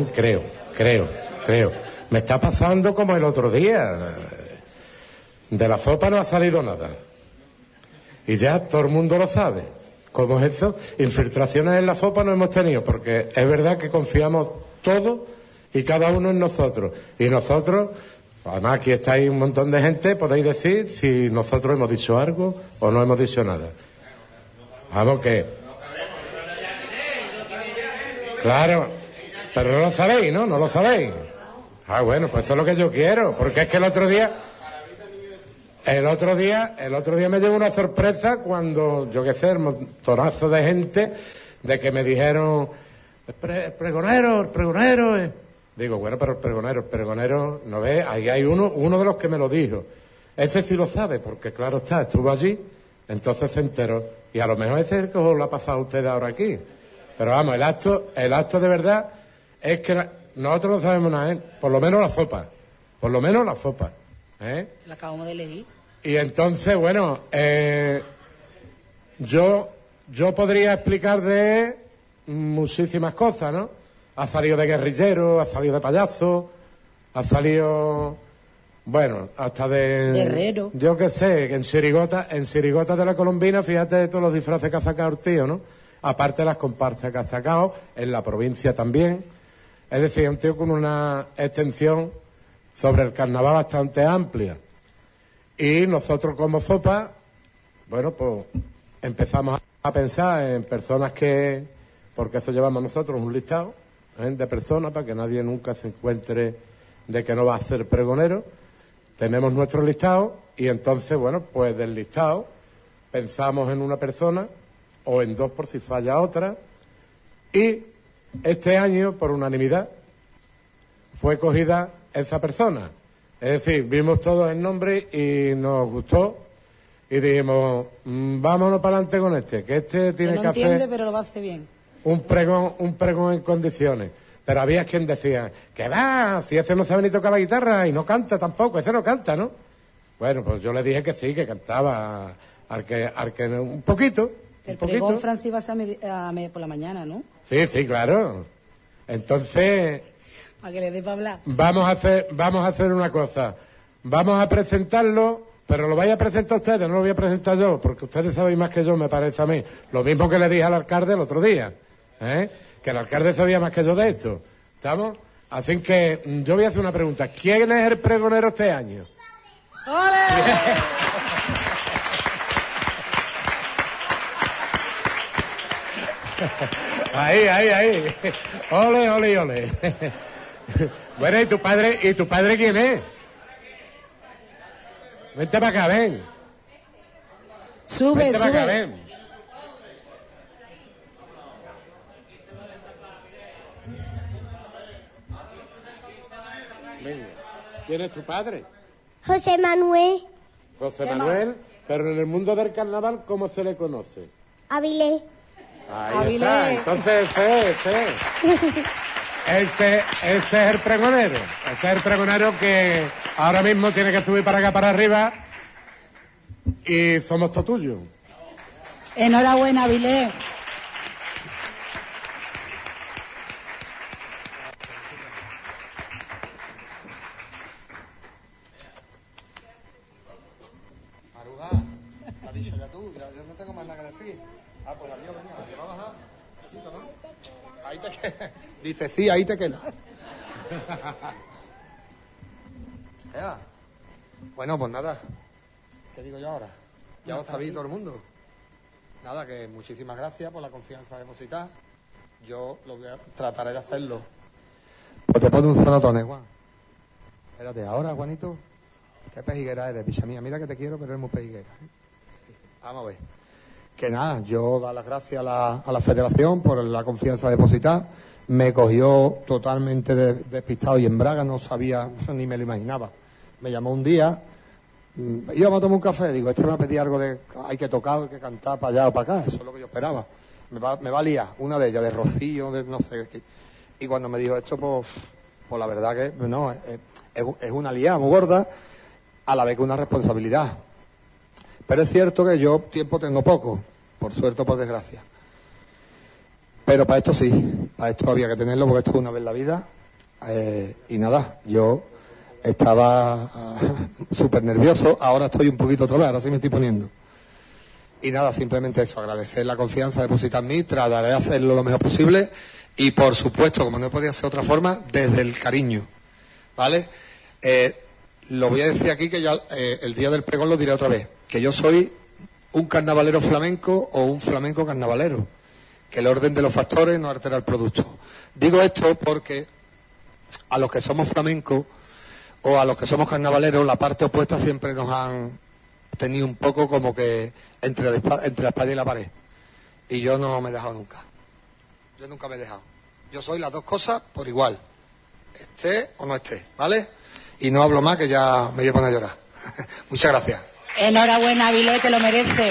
creo. Me está pasando como el otro día. De la FOPA no ha salido nada. Y ya todo el mundo lo sabe. ¿Cómo es eso? Infiltraciones en la FOPA no hemos tenido, porque es verdad que confiamos todos y cada uno en nosotros. Y nosotros, además aquí estáis un montón de gente, podéis decir si nosotros hemos dicho algo o no hemos dicho nada. Vamos que... Claro, pero no lo sabéis, ¿no? No lo sabéis. Ah, bueno, pues eso es lo que yo quiero, porque es que el otro día me llevó una sorpresa cuando, yo qué sé, el montonazo de gente de que me dijeron, el pregonero. Digo, bueno, pero el pregonero, ¿no ves? Ahí hay uno de los que me lo dijo. Ese sí lo sabe, porque claro está, estuvo allí, entonces se enteró. Y a lo mejor ese es el que os lo ha pasado a ustedes ahora aquí. Pero vamos, el acto de verdad es que nosotros no sabemos nada, ¿eh? Por lo menos la FOPA. La acabamos de elegir. Y entonces, bueno, yo podría explicar de muchísimas cosas, ¿no? Ha salido de guerrillero, ha salido de payaso, ha salido, bueno, hasta de... Herrero. Yo qué sé, que en Sirigota de la Colombina, fíjate de todos los disfraces que ha sacado el tío, ¿no? Aparte de las comparsas que ha sacado, en la provincia también. Es decir, un tío con una extensión sobre el carnaval bastante amplia. Y nosotros como FOPA, bueno, pues empezamos a pensar en personas porque eso llevamos nosotros un listado de personas para que nadie nunca se encuentre de que no va a ser pregonero. Tenemos nuestro listado y entonces, bueno, pues del listado pensamos en una persona o en dos por si falla otra. Y este año, por unanimidad, fue cogida esa persona. Es decir, vimos todos el nombre y nos gustó y dijimos, vámonos para adelante con este, que este tiene que hacer... pero lo va a hacer bien. Un pregón en condiciones. Pero había quien decía, que va, si ese no sabe ni tocar la guitarra y no canta tampoco, ese no canta, ¿no? Bueno, pues yo le dije que sí, que cantaba, al que un poquito. El pregón, Francis, va a ser por la mañana, ¿no? Sí, claro. Entonces... para que le dé para hablar. Vamos a hacer una cosa. Vamos a presentarlo, pero lo vais a presentar ustedes, no lo voy a presentar yo, porque ustedes saben más que yo, me parece a mí. Lo mismo que le dije al alcalde el otro día, que el alcalde sabía más que yo de esto. ¿Estamos? Así que yo voy a hacer una pregunta. ¿Quién es el pregonero este año? ¡Ole! Ahí. Ole. Bueno, ¿y tu padre quién es? Vente para acá, ven. Sube. Para acá, ven. Venga. ¿Quién es tu padre? José Manuel. José Manuel, pero en el mundo del carnaval, ¿cómo se le conoce? Avilés. Ahí está, entonces ese es el pregonero. Ese es el pregonero que ahora mismo tiene que subir para acá, para arriba, y somos todos tuyos. Enhorabuena, Avilés. ¿Lo has dicho ya tú? Yo no tengo más nada que decir. Pues adiós, venga, ¿te va a bajar? ¿No? Ahí te queda. Dice, sí, ahí te queda. Bueno, pues nada. ¿Qué digo yo ahora? Ya lo sabéis todo el mundo. Nada, que muchísimas gracias por la confianza depositada. Yo trataré de hacerlo. Pues te pone un sonotone, Juan. Espérate, ahora, Juanito. Qué pejiguera eres, bicha mía. Mira que te quiero, pero eres muy pejiguera. Vamos a ver. Que nada, yo dar las gracias a la Federación por la confianza depositada. Me cogió totalmente despistado y en braga, no sabía, ni me lo imaginaba. Me llamó un día, íbamos a tomar un café, digo, este me va a pedir algo de, hay que tocar, hay que cantar para allá o para acá, eso es lo que yo esperaba. Me va a liar, una de ellas, de Rocío, de no sé qué. Y cuando me dijo esto, pues la verdad que, no, es una liada muy gorda, a la vez que una responsabilidad. Pero es cierto que yo tiempo tengo poco, por suerte o por desgracia. Pero para esto sí, para esto había que tenerlo, porque esto es una vez en la vida. Y nada, yo estaba súper nervioso, ahora estoy un poquito otra vez, ahora sí me estoy poniendo. Y nada, simplemente eso, agradecer la confianza depositada en mí, trataré de hacerlo lo mejor posible y por supuesto, como no podía ser de otra forma, desde el cariño, ¿vale? Lo voy a decir aquí que ya el día del pregón lo diré otra vez, que yo soy un carnavalero flamenco o un flamenco carnavalero, que el orden de los factores no altera el producto. Digo esto porque a los que somos flamencos o a los que somos carnavaleros, la parte opuesta siempre nos han tenido un poco como que entre la espada y la pared. Y yo no me he dejado nunca. Yo nunca me he dejado. Yo soy las dos cosas por igual. Esté o no esté, ¿vale? Y no hablo más que ya me voy a poner a llorar. Muchas gracias. Enhorabuena, Avilés, te lo merece.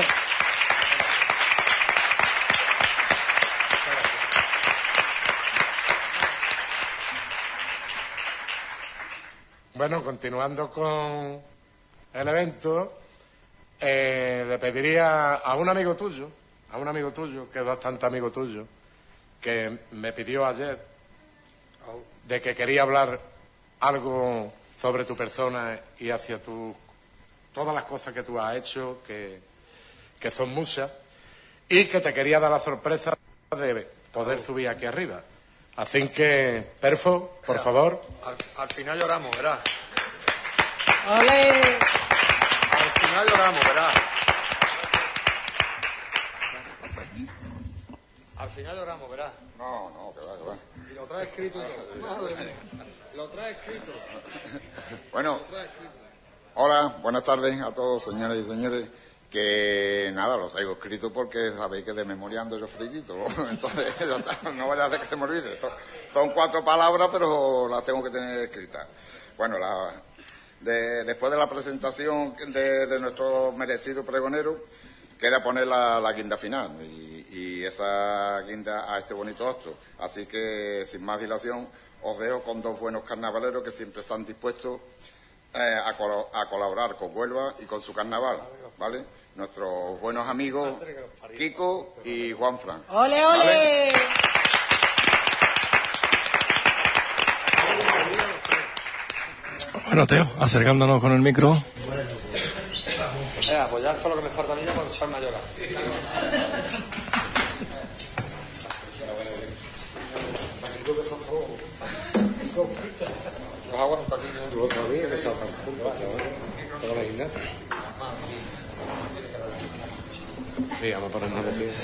Bueno, continuando con el evento, le pediría a un amigo tuyo, que es bastante amigo tuyo, que me pidió ayer de que quería hablar algo sobre tu persona y hacia todas las cosas que tú has hecho, que son muchas, y que te quería dar la sorpresa de poder subir aquí arriba. Así que, Perfo, por favor. Al final lloramos, verás. ¡Ole! Al final lloramos, verás. Al final lloramos, verás. No, que va. Y lo trae escrito y todo. Madre mía. Lo trae escrito. Bueno, hola, buenas tardes a todos, señoras y señores. Que nada, lo traigo escrito porque sabéis que de memoria ando yo fritito, ¿no? Entonces no vaya a hacer que se me olvide. Son 4 palabras, pero las tengo que tener escritas. Bueno, después de la presentación de nuestro merecido pregonero, quería poner la guinda final y esa guinda a este bonito acto. Así que, sin más dilación, os dejo con 2 buenos carnavaleros que siempre están dispuestos a colaborar con Huelva y con su carnaval, ¿vale? Nuestros buenos amigos Kiko y Juan Fran. ¡Ole, ole! ¿Vale? Bueno, Teo, acercándonos con el micro. Pues ya esto es lo que me falta a mí ya para echarme a llorar. Los aguas un poquito. Tú lo sabías que estaba tan junto, toda la gimnasia. Sí, vamos a ponernos de pie.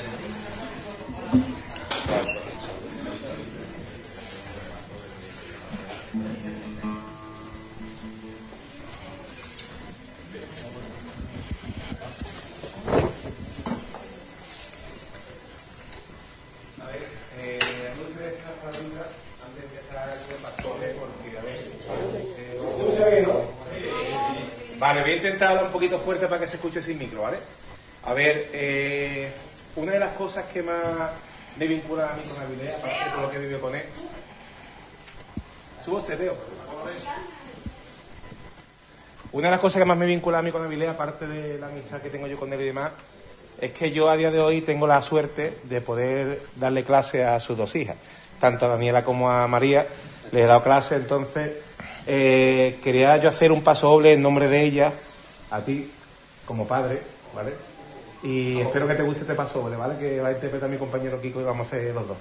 Vale, voy a intentar hablar un poquito fuerte para que se escuche sin micro, ¿vale? A ver, una de las cosas que más me vincula a mí con Avilés, aparte de todo lo que he vivido con él. Subo este, Teo. Una de las cosas que más me vincula a mí con Avilés, aparte de la amistad que tengo yo con él y demás, es que yo a día de hoy tengo la suerte de poder darle clase a sus dos hijas, tanto a Daniela como a María. Les he dado clase, entonces quería yo hacer un paso doble en nombre de ella, a ti, como padre, ¿vale? Y espero que te guste este paso doble, ¿vale? Que va a interpretar mi compañero Kiko y vamos a hacer los dos.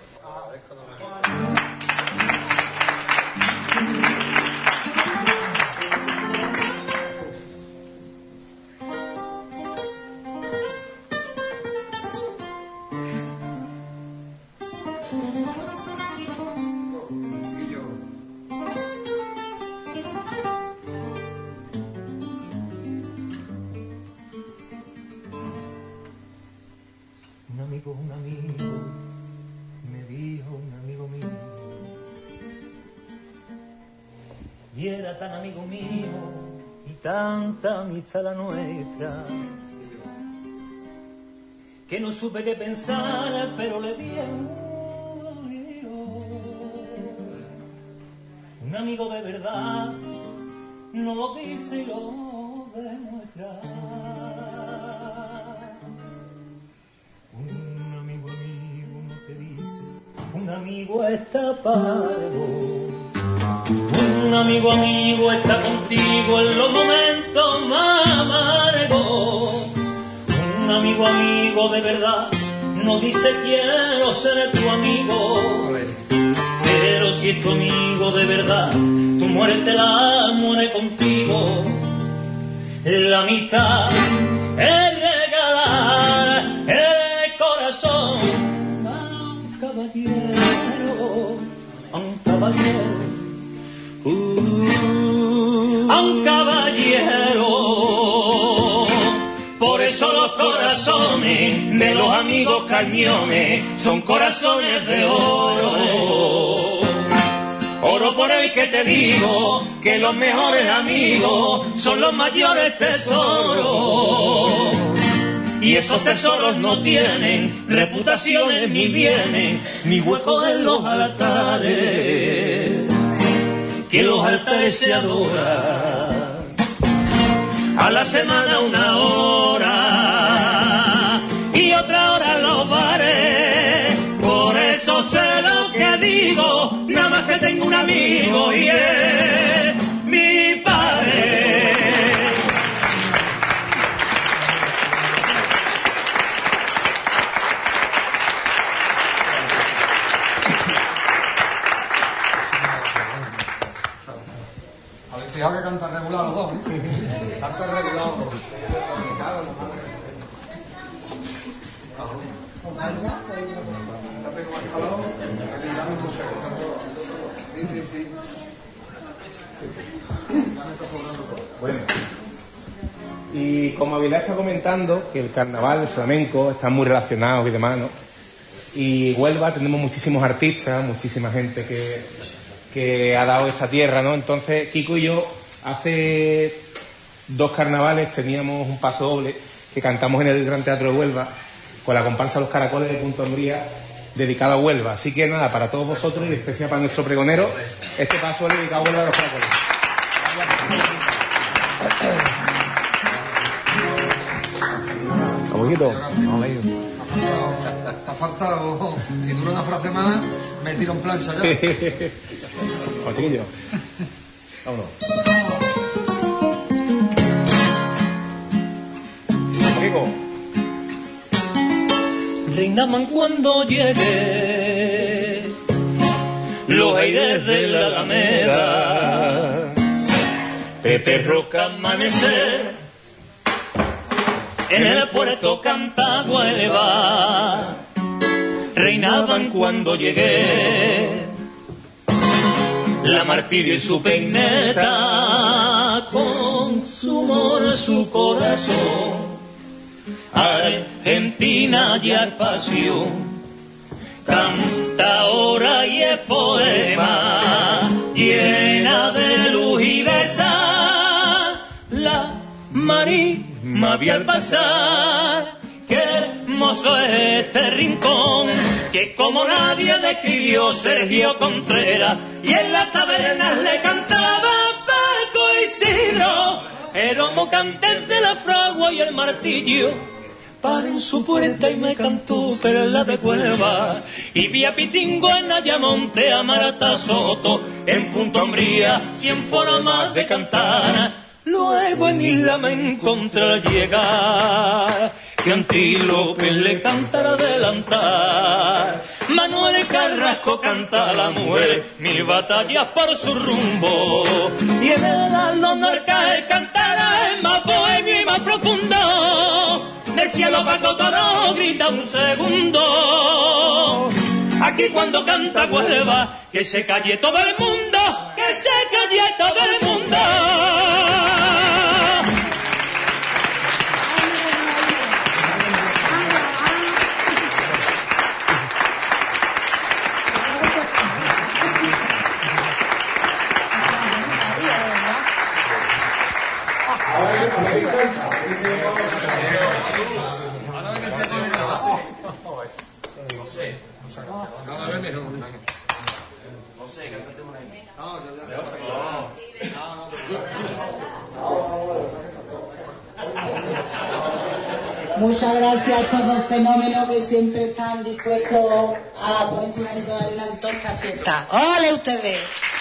Un amigo, me dijo un amigo mío, y era tan amigo mío y tanta amistad la nuestra, que no supe qué pensar, pero le di un amigo de verdad, no lo dice y lo demuestra. Un amigo está pardo, un amigo está contigo en los momentos más amargos. Un amigo de verdad no dice quiero ser tu amigo, pero si es tu amigo de verdad, tu muerte la muere contigo. La amistad es regalar el corazón a un caballero. Por eso los corazones de los amigos cañones son corazones de oro. Oro por el que te digo que los mejores amigos son los mayores tesoros. Y esos tesoros no tienen reputaciones ni bienes, ni huecos en los altares, que los altares se adoran a la semana una hora y otra hora en los bares. Por eso sé lo que digo, nada más que tengo un amigo y es mi padre. Fijaos que cantan regular los dos, ¿eh? Cantan regular los dos. Bueno, y como Avilés está comentando que el carnaval, el flamenco, están muy relacionados y demás, ¿no? Y Huelva tenemos muchísimos artistas, muchísima gente que ha dado esta tierra, ¿no? Entonces, Kiko y yo, hace 2 carnavales teníamos un paso doble que cantamos en el Gran Teatro de Huelva con la comparsa Los Caracoles de Punta Umbría, dedicado a Huelva. Así que nada, para todos vosotros y en especial para nuestro pregonero, este paso es dedicado a Huelva de Los Caracoles. ¿Un poquito? No, te ha faltado, si dura una frase más, me tiro en plancha ya. Vamos, chiquillo. Vámonos. contigo. Reinaban cuando llegué los aires de la Alameda, Pepe Roca amanecer, en el puerto Cantahuelva. Reinaban cuando llegué la Martirio y su peineta, con su humor, su corazón, Argentina y al pasión. Canta ahora y es poema, llena de luz y de sal, la marisma vi al pasar. Qué hermoso es este rincón, que como nadie describió Sergio Contreras, y en las tabernas le cantaba Paco Isidro, el homo cantante, la fragua y el martillo. Paré en su puerta y me cantó perla de Cueva, y vi a Pitingo en Ayamonte, a Marata Soto en Punta Umbría y en formas de cantar. Luego en Isla me encontré al llegar, que Antílope le cantara adelantar. Manuel Carrasco canta a la mujer mil batallas por su rumbo, y en el Alón Arcael cantará el más bohemio y más profundo. Del cielo Paco Toro grita un segundo. Aquí cuando canta Huelva, que se calle todo el mundo, que se calle todo el mundo. Muchas gracias a estos dos fenómenos que siempre están dispuestos a ponerse un granito de arena en toda esta fiesta. ¡Ole ustedes!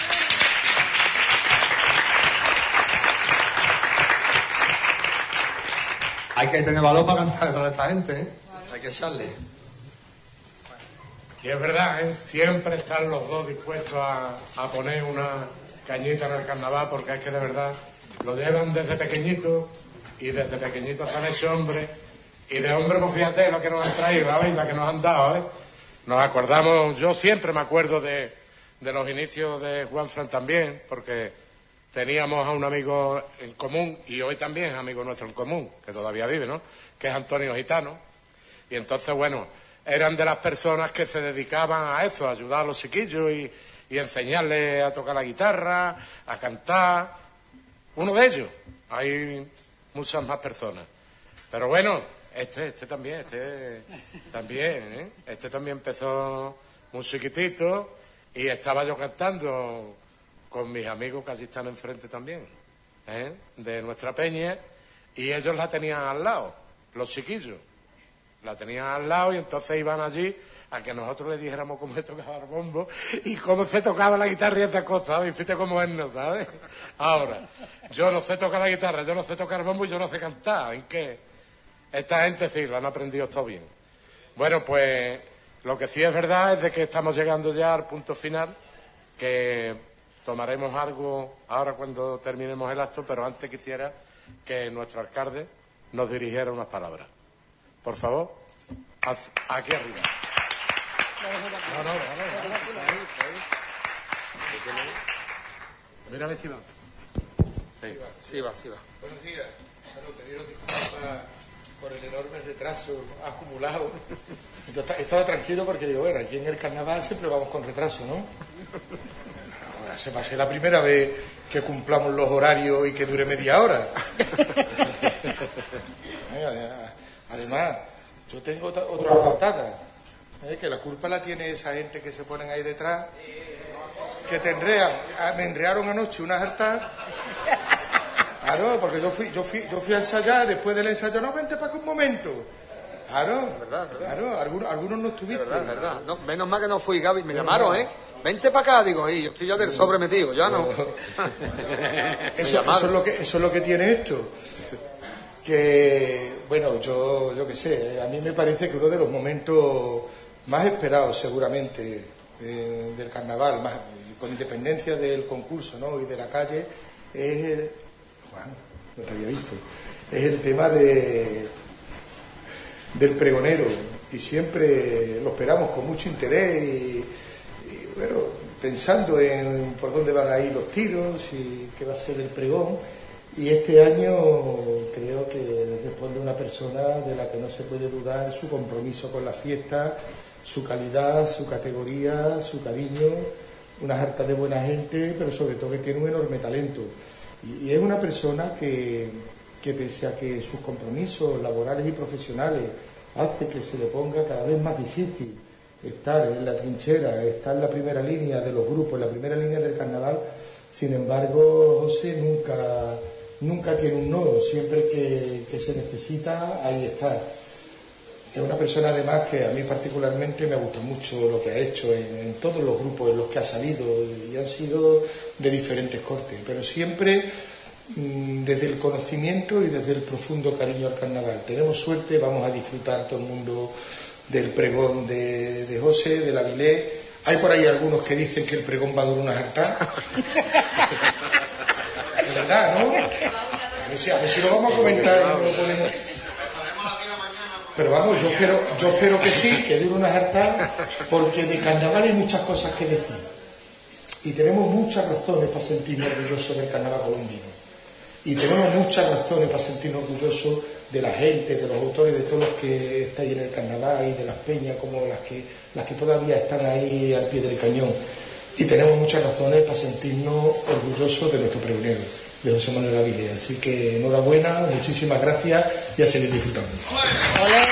Hay que tener valor para cantar detrás de esta gente, ¿eh? Hay que echarle. Y es verdad, ¿eh? Siempre están los dos dispuestos a poner una cañita en el carnaval, porque es que de verdad lo llevan desde pequeñitos, y desde pequeñitos se han hecho hombres, y de hombre, pues fíjate lo que nos han traído, la vida que nos han dado, ¿eh? Nos acordamos, yo siempre me acuerdo de los inicios de Juan Fran también, porque teníamos a un amigo en común, y hoy también es amigo nuestro en común, que todavía vive, ¿no?, que es Antonio Gitano. Y entonces, bueno, eran de las personas que se dedicaban a eso, a ayudar a los chiquillos y enseñarles a tocar la guitarra, a cantar. Uno de ellos. Hay muchas más personas. Pero bueno, este también, ¿eh? Este también empezó muy chiquitito y estaba yo cantando con mis amigos que allí están enfrente también, ¿eh?, de nuestra peña, y ellos la tenían al lado, los chiquillos. La tenían al lado y entonces iban allí a que nosotros les dijéramos cómo se tocaba el bombo y cómo se tocaba la guitarra y esas cosas, ¿sabes? Y fíjate cómo es, ¿no? ¿Sabes? Ahora, yo no sé tocar la guitarra, yo no sé tocar el bombo y yo no sé cantar. ¿En qué? Esta gente sí, lo han aprendido todo bien. Bueno, pues lo que sí es verdad es de que estamos llegando ya al punto final, que tomaremos algo ahora cuando terminemos el acto, pero antes quisiera que nuestro alcalde nos dirigiera unas palabras. Por favor, aquí arriba. Mira a ver si va. Sí va. Buenos días. Bueno, pediros disculpas por el enorme retraso acumulado. Yo estaba tranquilo porque digo, bueno, aquí en el carnaval siempre vamos con retraso, ¿no? Ahora se va a ser la primera vez que cumplamos los horarios y que dure media hora. Además, yo tengo otra patada, que la culpa la tiene esa gente que se ponen ahí detrás, que te enrean. Me enrearon anoche unas hartas. Claro, porque yo fui a ensayar, después del ensayo, no, vente para acá un momento. Claro, claro, algunos no estuviste. Verdad. No, menos mal que no fui, Gaby, me llamaron, ¿eh? Vente para acá, digo, y yo estoy ya del sobre metido, ya no. Eso es lo que tiene esto. que, bueno, yo qué sé, a mí me parece que uno de los momentos más esperados seguramente del carnaval, más, con independencia del concurso, ¿no?, y de la calle, es el... Juan, no te había visto. Es el tema del pregonero, y siempre lo esperamos con mucho interés y bueno, pensando en por dónde van a ir los tiros y qué va a ser el pregón. Y este año creo que responde una persona de la que no se puede dudar su compromiso con la fiesta, su calidad, su categoría, su cariño, una jarta de buena gente, pero sobre todo que tiene un enorme talento. Y es una persona que pese a que sus compromisos laborales y profesionales hace que se le ponga cada vez más difícil estar en la trinchera, estar en la primera línea de los grupos, en la primera línea del carnaval, sin embargo, José nunca tiene un no, siempre que se necesita, ahí está. Es una persona además que a mí particularmente me gusta mucho lo que ha hecho en todos los grupos en los que ha salido, y han sido de diferentes cortes, pero siempre desde el conocimiento y desde el profundo cariño al carnaval. Tenemos suerte, vamos a disfrutar todo el mundo del pregón de José, de la Vilé. Hay por ahí algunos que dicen que el pregón va a durar una jarta. Es verdad, ¿no? A ver si lo vamos a comentar y no lo podemos... Pero vamos, yo espero que sí, que dure una jarta, porque de carnaval hay muchas cosas que decir. Y tenemos muchas razones para sentirnos orgullosos del carnaval colombino. Y tenemos muchas razones para sentirnos orgullosos de la gente, de los autores, de todos los que estáis en el carnaval y de las peñas como las que todavía están ahí al pie del cañón. Y tenemos muchas razones para sentirnos orgullosos de nuestro pregonero, de José Manuel Avilés. Así que enhorabuena, muchísimas gracias y a seguir disfrutando. ¡Olé!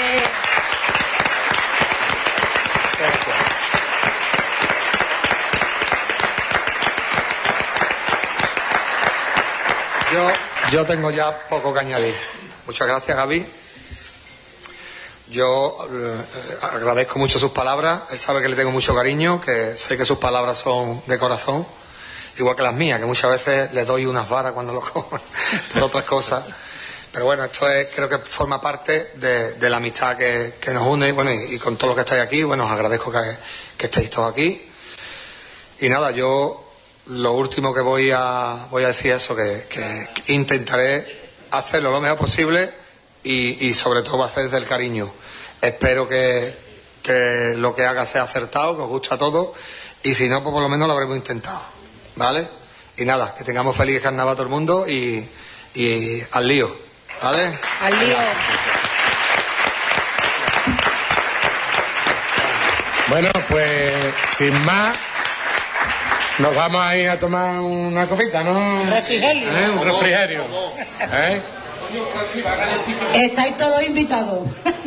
Yo tengo ya poco que añadir. Muchas gracias, Gaby. Yo agradezco mucho sus palabras. Él sabe que le tengo mucho cariño, que sé que sus palabras son de corazón, igual que las mías, que muchas veces les doy unas varas cuando lo cojo por otras cosas. Pero bueno, esto creo que forma parte de la amistad que nos une. Bueno, y con todos los que estáis aquí, bueno, os agradezco que estéis todos aquí. Y nada, yo lo último que voy a decir es eso, que intentaré hacerlo lo mejor posible y sobre todo va a ser desde el cariño. Espero que lo que haga sea acertado, que os guste a todos, y si no, pues por lo menos lo habremos intentado, ¿vale? Y nada, que tengamos feliz carnaval todo el mundo y al lío, ¿vale? Al lío. Bueno, pues sin más, nos vamos a ir a tomar una copita, ¿no? Refrigerio. Un refrigerio. Estáis todos invitados.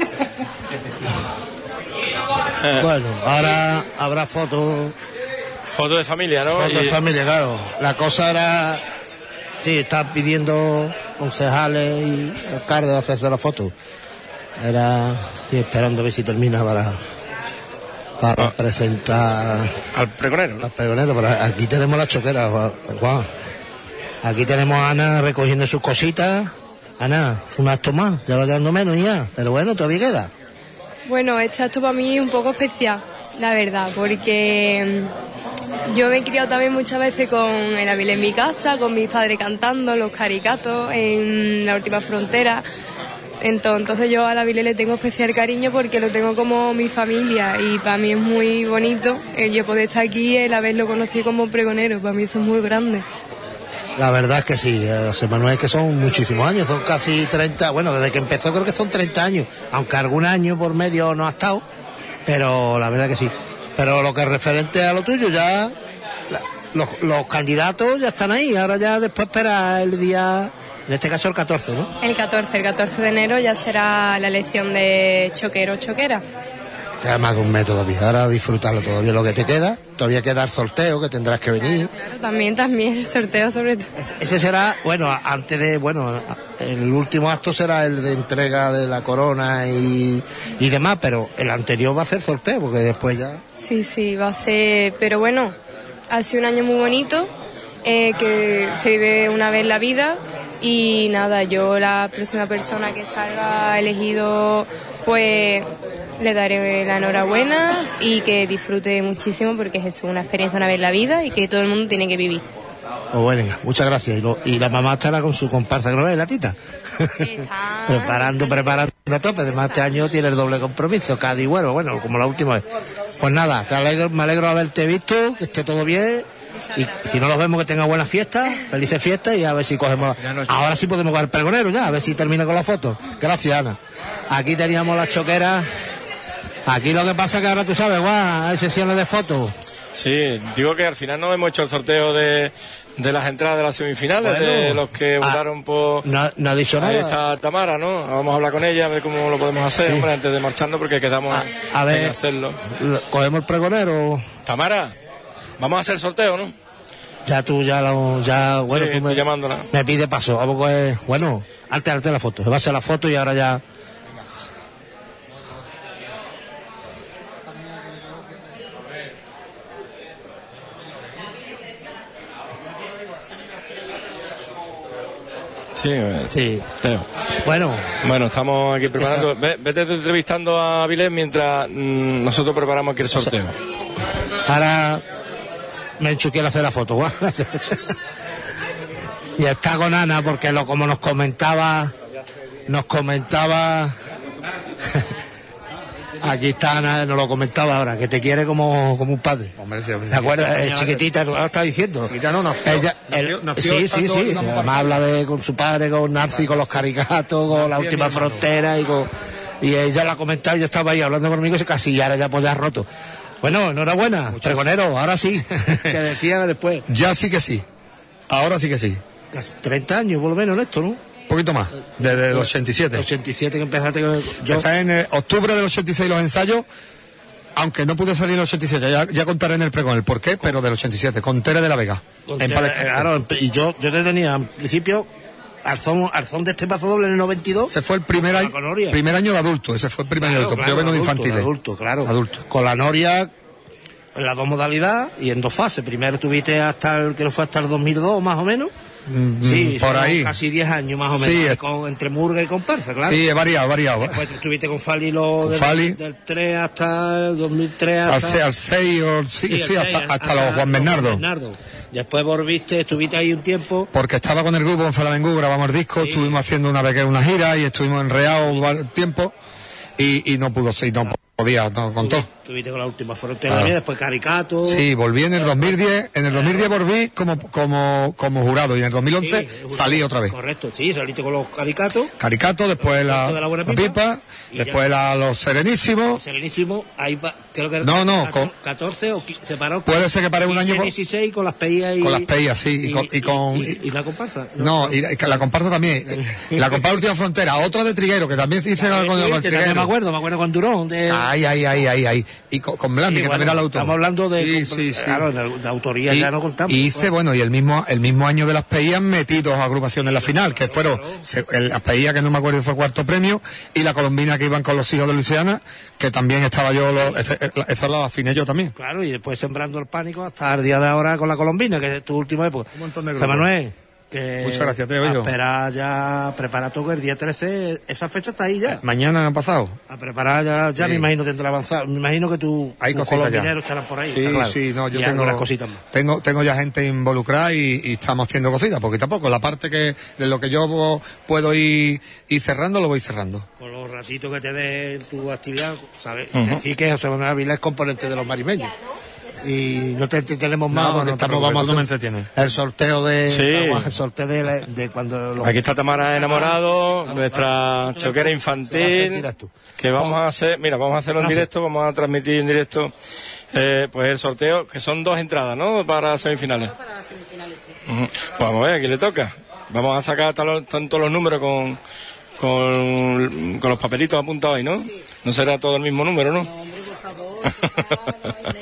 Bueno, ahora habrá fotos. Fotos de familia, ¿no? Fotos de familia, claro. La cosa era... Sí, están pidiendo concejales y alcaldes a hacerse la foto. Estoy esperando a ver si termina para presentar al pregonero, ¿no? Al pregonero, pero aquí tenemos la choquera, Juan. Aquí tenemos a Ana recogiendo sus cositas. Ana, un acto más, ya va quedando menos ya, pero bueno, todavía queda. Bueno, este acto para mí es un poco especial, la verdad, porque yo me he criado también muchas veces con el Avilés en mi casa, con mis padres cantando los caricatos en La Última Frontera. Entonces yo al Avilés le tengo especial cariño porque lo tengo como mi familia y para mí es muy bonito el yo poder estar aquí y el haberlo conocido como pregonero. Para mí eso es muy grande. La verdad es que sí, José Manuel, que son muchísimos años, son casi 30, bueno, desde que empezó creo que son 30 años, aunque algún año por medio no ha estado, pero la verdad que sí. Pero lo que es referente a lo tuyo, ya los candidatos ya están ahí, ahora ya después espera el día, en este caso el 14, ¿no? El 14 de enero ya será la elección de choquero o choquera. Queda más de un mes todavía, ahora disfrutarlo todavía lo que te queda, todavía queda el sorteo que tendrás que venir. Claro, también el sorteo sobre todo. Ese será, bueno, antes de, bueno, el último acto será el de entrega de la corona y demás, pero el anterior va a ser sorteo, porque después ya... Sí, va a ser, pero bueno, ha sido un año muy bonito, que se vive una vez en la vida Y nada, yo la próxima persona que salga elegido, pues le daré la enhorabuena y que disfrute muchísimo, porque es eso, una experiencia una vez en la vida y que todo el mundo tiene que vivir. Pues bueno, muchas gracias. Y la mamá estará con su comparsa, que no ves, la tita. preparando a tope. Además, este año tiene el doble compromiso, Cádiz y Huelva, bueno, como la última vez. Pues nada, me alegro de haberte visto, que esté todo bien. Y si no los vemos, que tenga buenas fiestas, felices fiestas, y a ver si cogemos. Ahora sí podemos coger el pregonero ya, a ver si termina con la foto. Gracias, Ana. Aquí teníamos las choqueras. Aquí lo que pasa es que ahora tú sabes, hay sesiones de fotos. Sí, digo que al final no hemos hecho el sorteo de las entradas de las semifinales, bueno, de los que votaron por... No ha dicho nada. Ahí está Tamara, ¿no? Vamos a hablar con ella, a ver cómo lo podemos hacer, sí. Hombre, antes de marcharnos, porque quedamos a ver, en hacerlo. ¿Cogemos el pregonero? Tamara, vamos a hacer el sorteo, ¿no? Ya tú, bueno, sí, tú me pide paso. Vamos a coger, bueno, arte la foto. Se va a hacer la foto y ahora ya... Sí. Teo. Bueno, estamos aquí preparando. Vete entrevistando a Vilés mientras nosotros preparamos aquí el sorteo. Ahora me enchuqué a hacer la foto, ¿guau? Y está con Ana, porque como nos comentaba aquí está Ana, nos lo comentaba ahora, que te quiere como un padre. Hombre, ¿te acuerdas? Chiquitita, lo está diciendo. Chiquitita no, nació sí. Además habla con su padre, con Narci, con los caricatos, con La Última Frontera, y ella la comentaba, y yo estaba ahí hablando conmigo, y se casi ya pues ya roto. Bueno, enhorabuena, pregonero, ahora sí. Que decía después. Ya sí que sí. Ahora sí que sí. Casi 30 años, por lo menos, en esto, ¿no? Un poquito más, desde el 87. 87 que empezaste yo. Empecé en octubre del 86 los ensayos, aunque no pude salir en el 87, ya contaré en el pregón el porqué, pero del 87, con Tere de la Vega. Claro, y yo te tenía, en principio, Arzón de este paso doble en el 92. Ese fue el primer año de adulto, ese fue el primer año de adulto, yo vengo de infantiles. Adulto. Con la Noria, en las dos modalidades y en dos fases. Primero tuviste hasta el 2002 más o menos. Sí, por ahí. Casi 10 años más o menos. Sí, entre murga y comparsa, claro. Sí, he variado. Después estuviste con Fali del 3 hasta el 2003. Al 6, hasta los Juan Bernardo. Después estuviste ahí un tiempo. Porque estaba con el grupo en Flamengo, grabamos discos, estuvimos haciendo una gira y estuvimos enreados tiempo y no pudo ser, no podía, no contó. Estuviste con La Última Frontera también, después Caricato. Sí, volví en el 2010. En el 2010 volví como jurado y en el 2011 salí otra vez. Correcto, sí, saliste con los Caricatos. Después la Pipa, después los Serenísimos. Los Serenísimos, ahí creo que... No, 14 o separado. Puede ser que paré un año... 16 con las peillas Con las peillas, sí. ¿Y la comparsa? No, y la comparsa también. La comparsa Última Frontera, otra de Triguero, que también hice con el Triguero. Me acuerdo con Durón. Ahí. Y con Blandi, que también era el autor. Estamos hablando de... Claro, de autoría ya no contamos. Y hice, y el mismo año de las peillas metí dos agrupaciones en la final, que fueron las peillas, que no me acuerdo si fue cuarto premio, y la colombina que iban con los hijos de Luisiana, que también estaba yo, esa la afiné yo también. Claro, y después Sembrando el Pánico hasta el día de ahora con la colombina, que es tu última época. Un montón de grupos. Manuel, muchas gracias, Teo. Prepara todo el día 13, esa fecha está ahí ya. Mañana han pasado. A preparar ya me imagino tendrá avanzado. Me imagino que tus colombineros estarán por ahí. Yo tengo unas cositas más. Tengo ya gente involucrada y estamos haciendo cositas, poquito a poco. La parte que de lo que yo puedo ir cerrando, lo voy cerrando. Con los ratitos que te dé tu actividad, ¿sabes? Decir que José Manuel Avilés es componente de los marimeños. Y no te entretenemos más porque vamos a hacer el sorteo de cuando aquí está Tamara enamorado, nuestra choquera infantil, que vamos a hacerlo en directo, vamos a transmitir en directo pues el sorteo, que son 2 entradas, ¿no? Para semifinales. Para las semifinales, sí. Pues vamos a ver, aquí le toca. Vamos a sacar tanto los números con los papelitos apuntados ahí, ¿no? Sí. No será todo el mismo número, ¿no? No, hombre, por favor.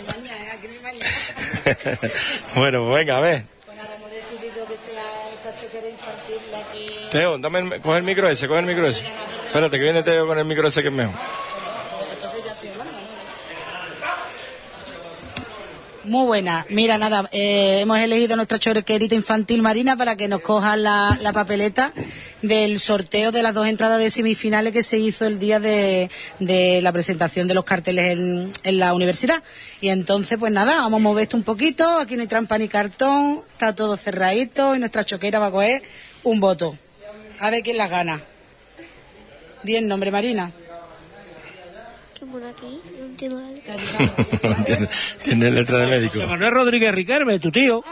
Bueno, pues venga, a ver. Pues nada, hemos decidido que sea esta choquera infantil la que... Teo, coge el micro ese. Espérate, que viene Teo con el micro ese, que es mejor. Muy buena. Mira, nada, hemos elegido a nuestra chorquerita infantil Marina para que nos coja la papeleta del sorteo de las 2 entradas de semifinales que se hizo el día de la presentación de los carteles en la universidad. Y entonces, pues nada, vamos a mover esto un poquito. Aquí no hay trampa ni cartón, está todo cerradito y nuestra choquera va a coger un voto. A ver quién las gana. Di el nombre, Marina. ¿Qué pone aquí? No entiendo la letra. Tiene letra de médico. José Manuel Rodríguez Riquelme, tu tío.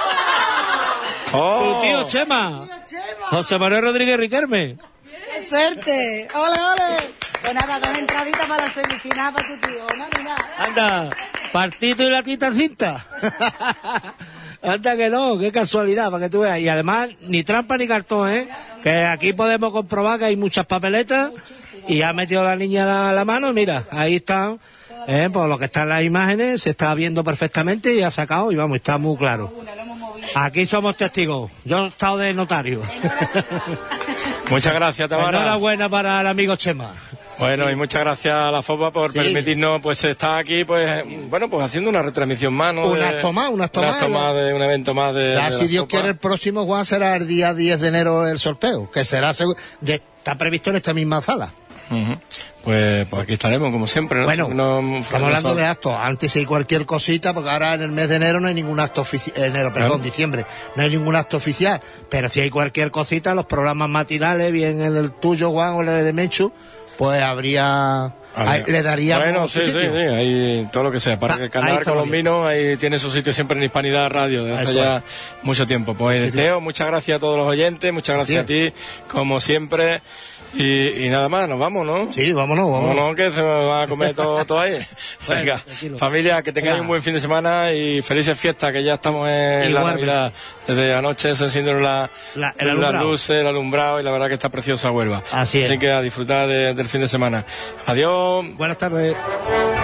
Oh. Tu tío Chema. José Manuel Rodríguez Riquelme. ¡Qué suerte! ¡Ole, ole! Pues nada, 2 entraditas para la semifinal para tu tío, ¿no? Mira. Anda, partito y la quita cinta. Anda que no, qué casualidad, para que tú veas. Y además, ni trampa ni cartón, ¿eh? Que aquí podemos comprobar que hay muchas papeletas y ha metido la niña la mano y mira, ahí están, por lo que están las imágenes, se está viendo perfectamente y ha sacado y vamos, está muy claro. Aquí somos testigos, yo he estado de notario. Muchas gracias, Tamara. Enhorabuena para el amigo Chema. Bueno, y muchas gracias a la FOPA por permitirnos pues estar aquí, pues bueno, pues haciendo una retransmisión más, ¿no? Un acto más de un evento más de ya, de si la Dios FOPA. quiere, el próximo, Juan, será el día 10 de enero el sorteo, que será está previsto en esta misma sala. Ujú. Pues aquí estaremos, como siempre, ¿no? Bueno, No, estamos hablando de actos. Antes si hay cualquier cosita, porque ahora en el mes de enero no hay ningún acto oficial. Diciembre, no hay ningún acto oficial. Pero si hay cualquier cosita, los programas matinales, bien el tuyo, Juan, o el de Menchu, pues habría... le daría... Bueno, sí, hay todo lo que sea. Aparte que el Carnaval Colombino ahí tiene su sitio siempre en Hispanidad Radio, desde hace ya mucho tiempo. Pues Teo, muchas gracias a todos los oyentes, muchas gracias a ti, como siempre. Y nada más, nos vamos, ¿no? Sí, vámonos. Vámonos, que se me va a comer todo ahí. Venga, familia, que tengáis un buen fin de semana y felices fiestas, que ya estamos en la Navidad. Desde anoche se encendieron las luces, el alumbrado, y la verdad que está preciosa Huelva. Así que a disfrutar del fin de semana. Adiós. Buenas tardes.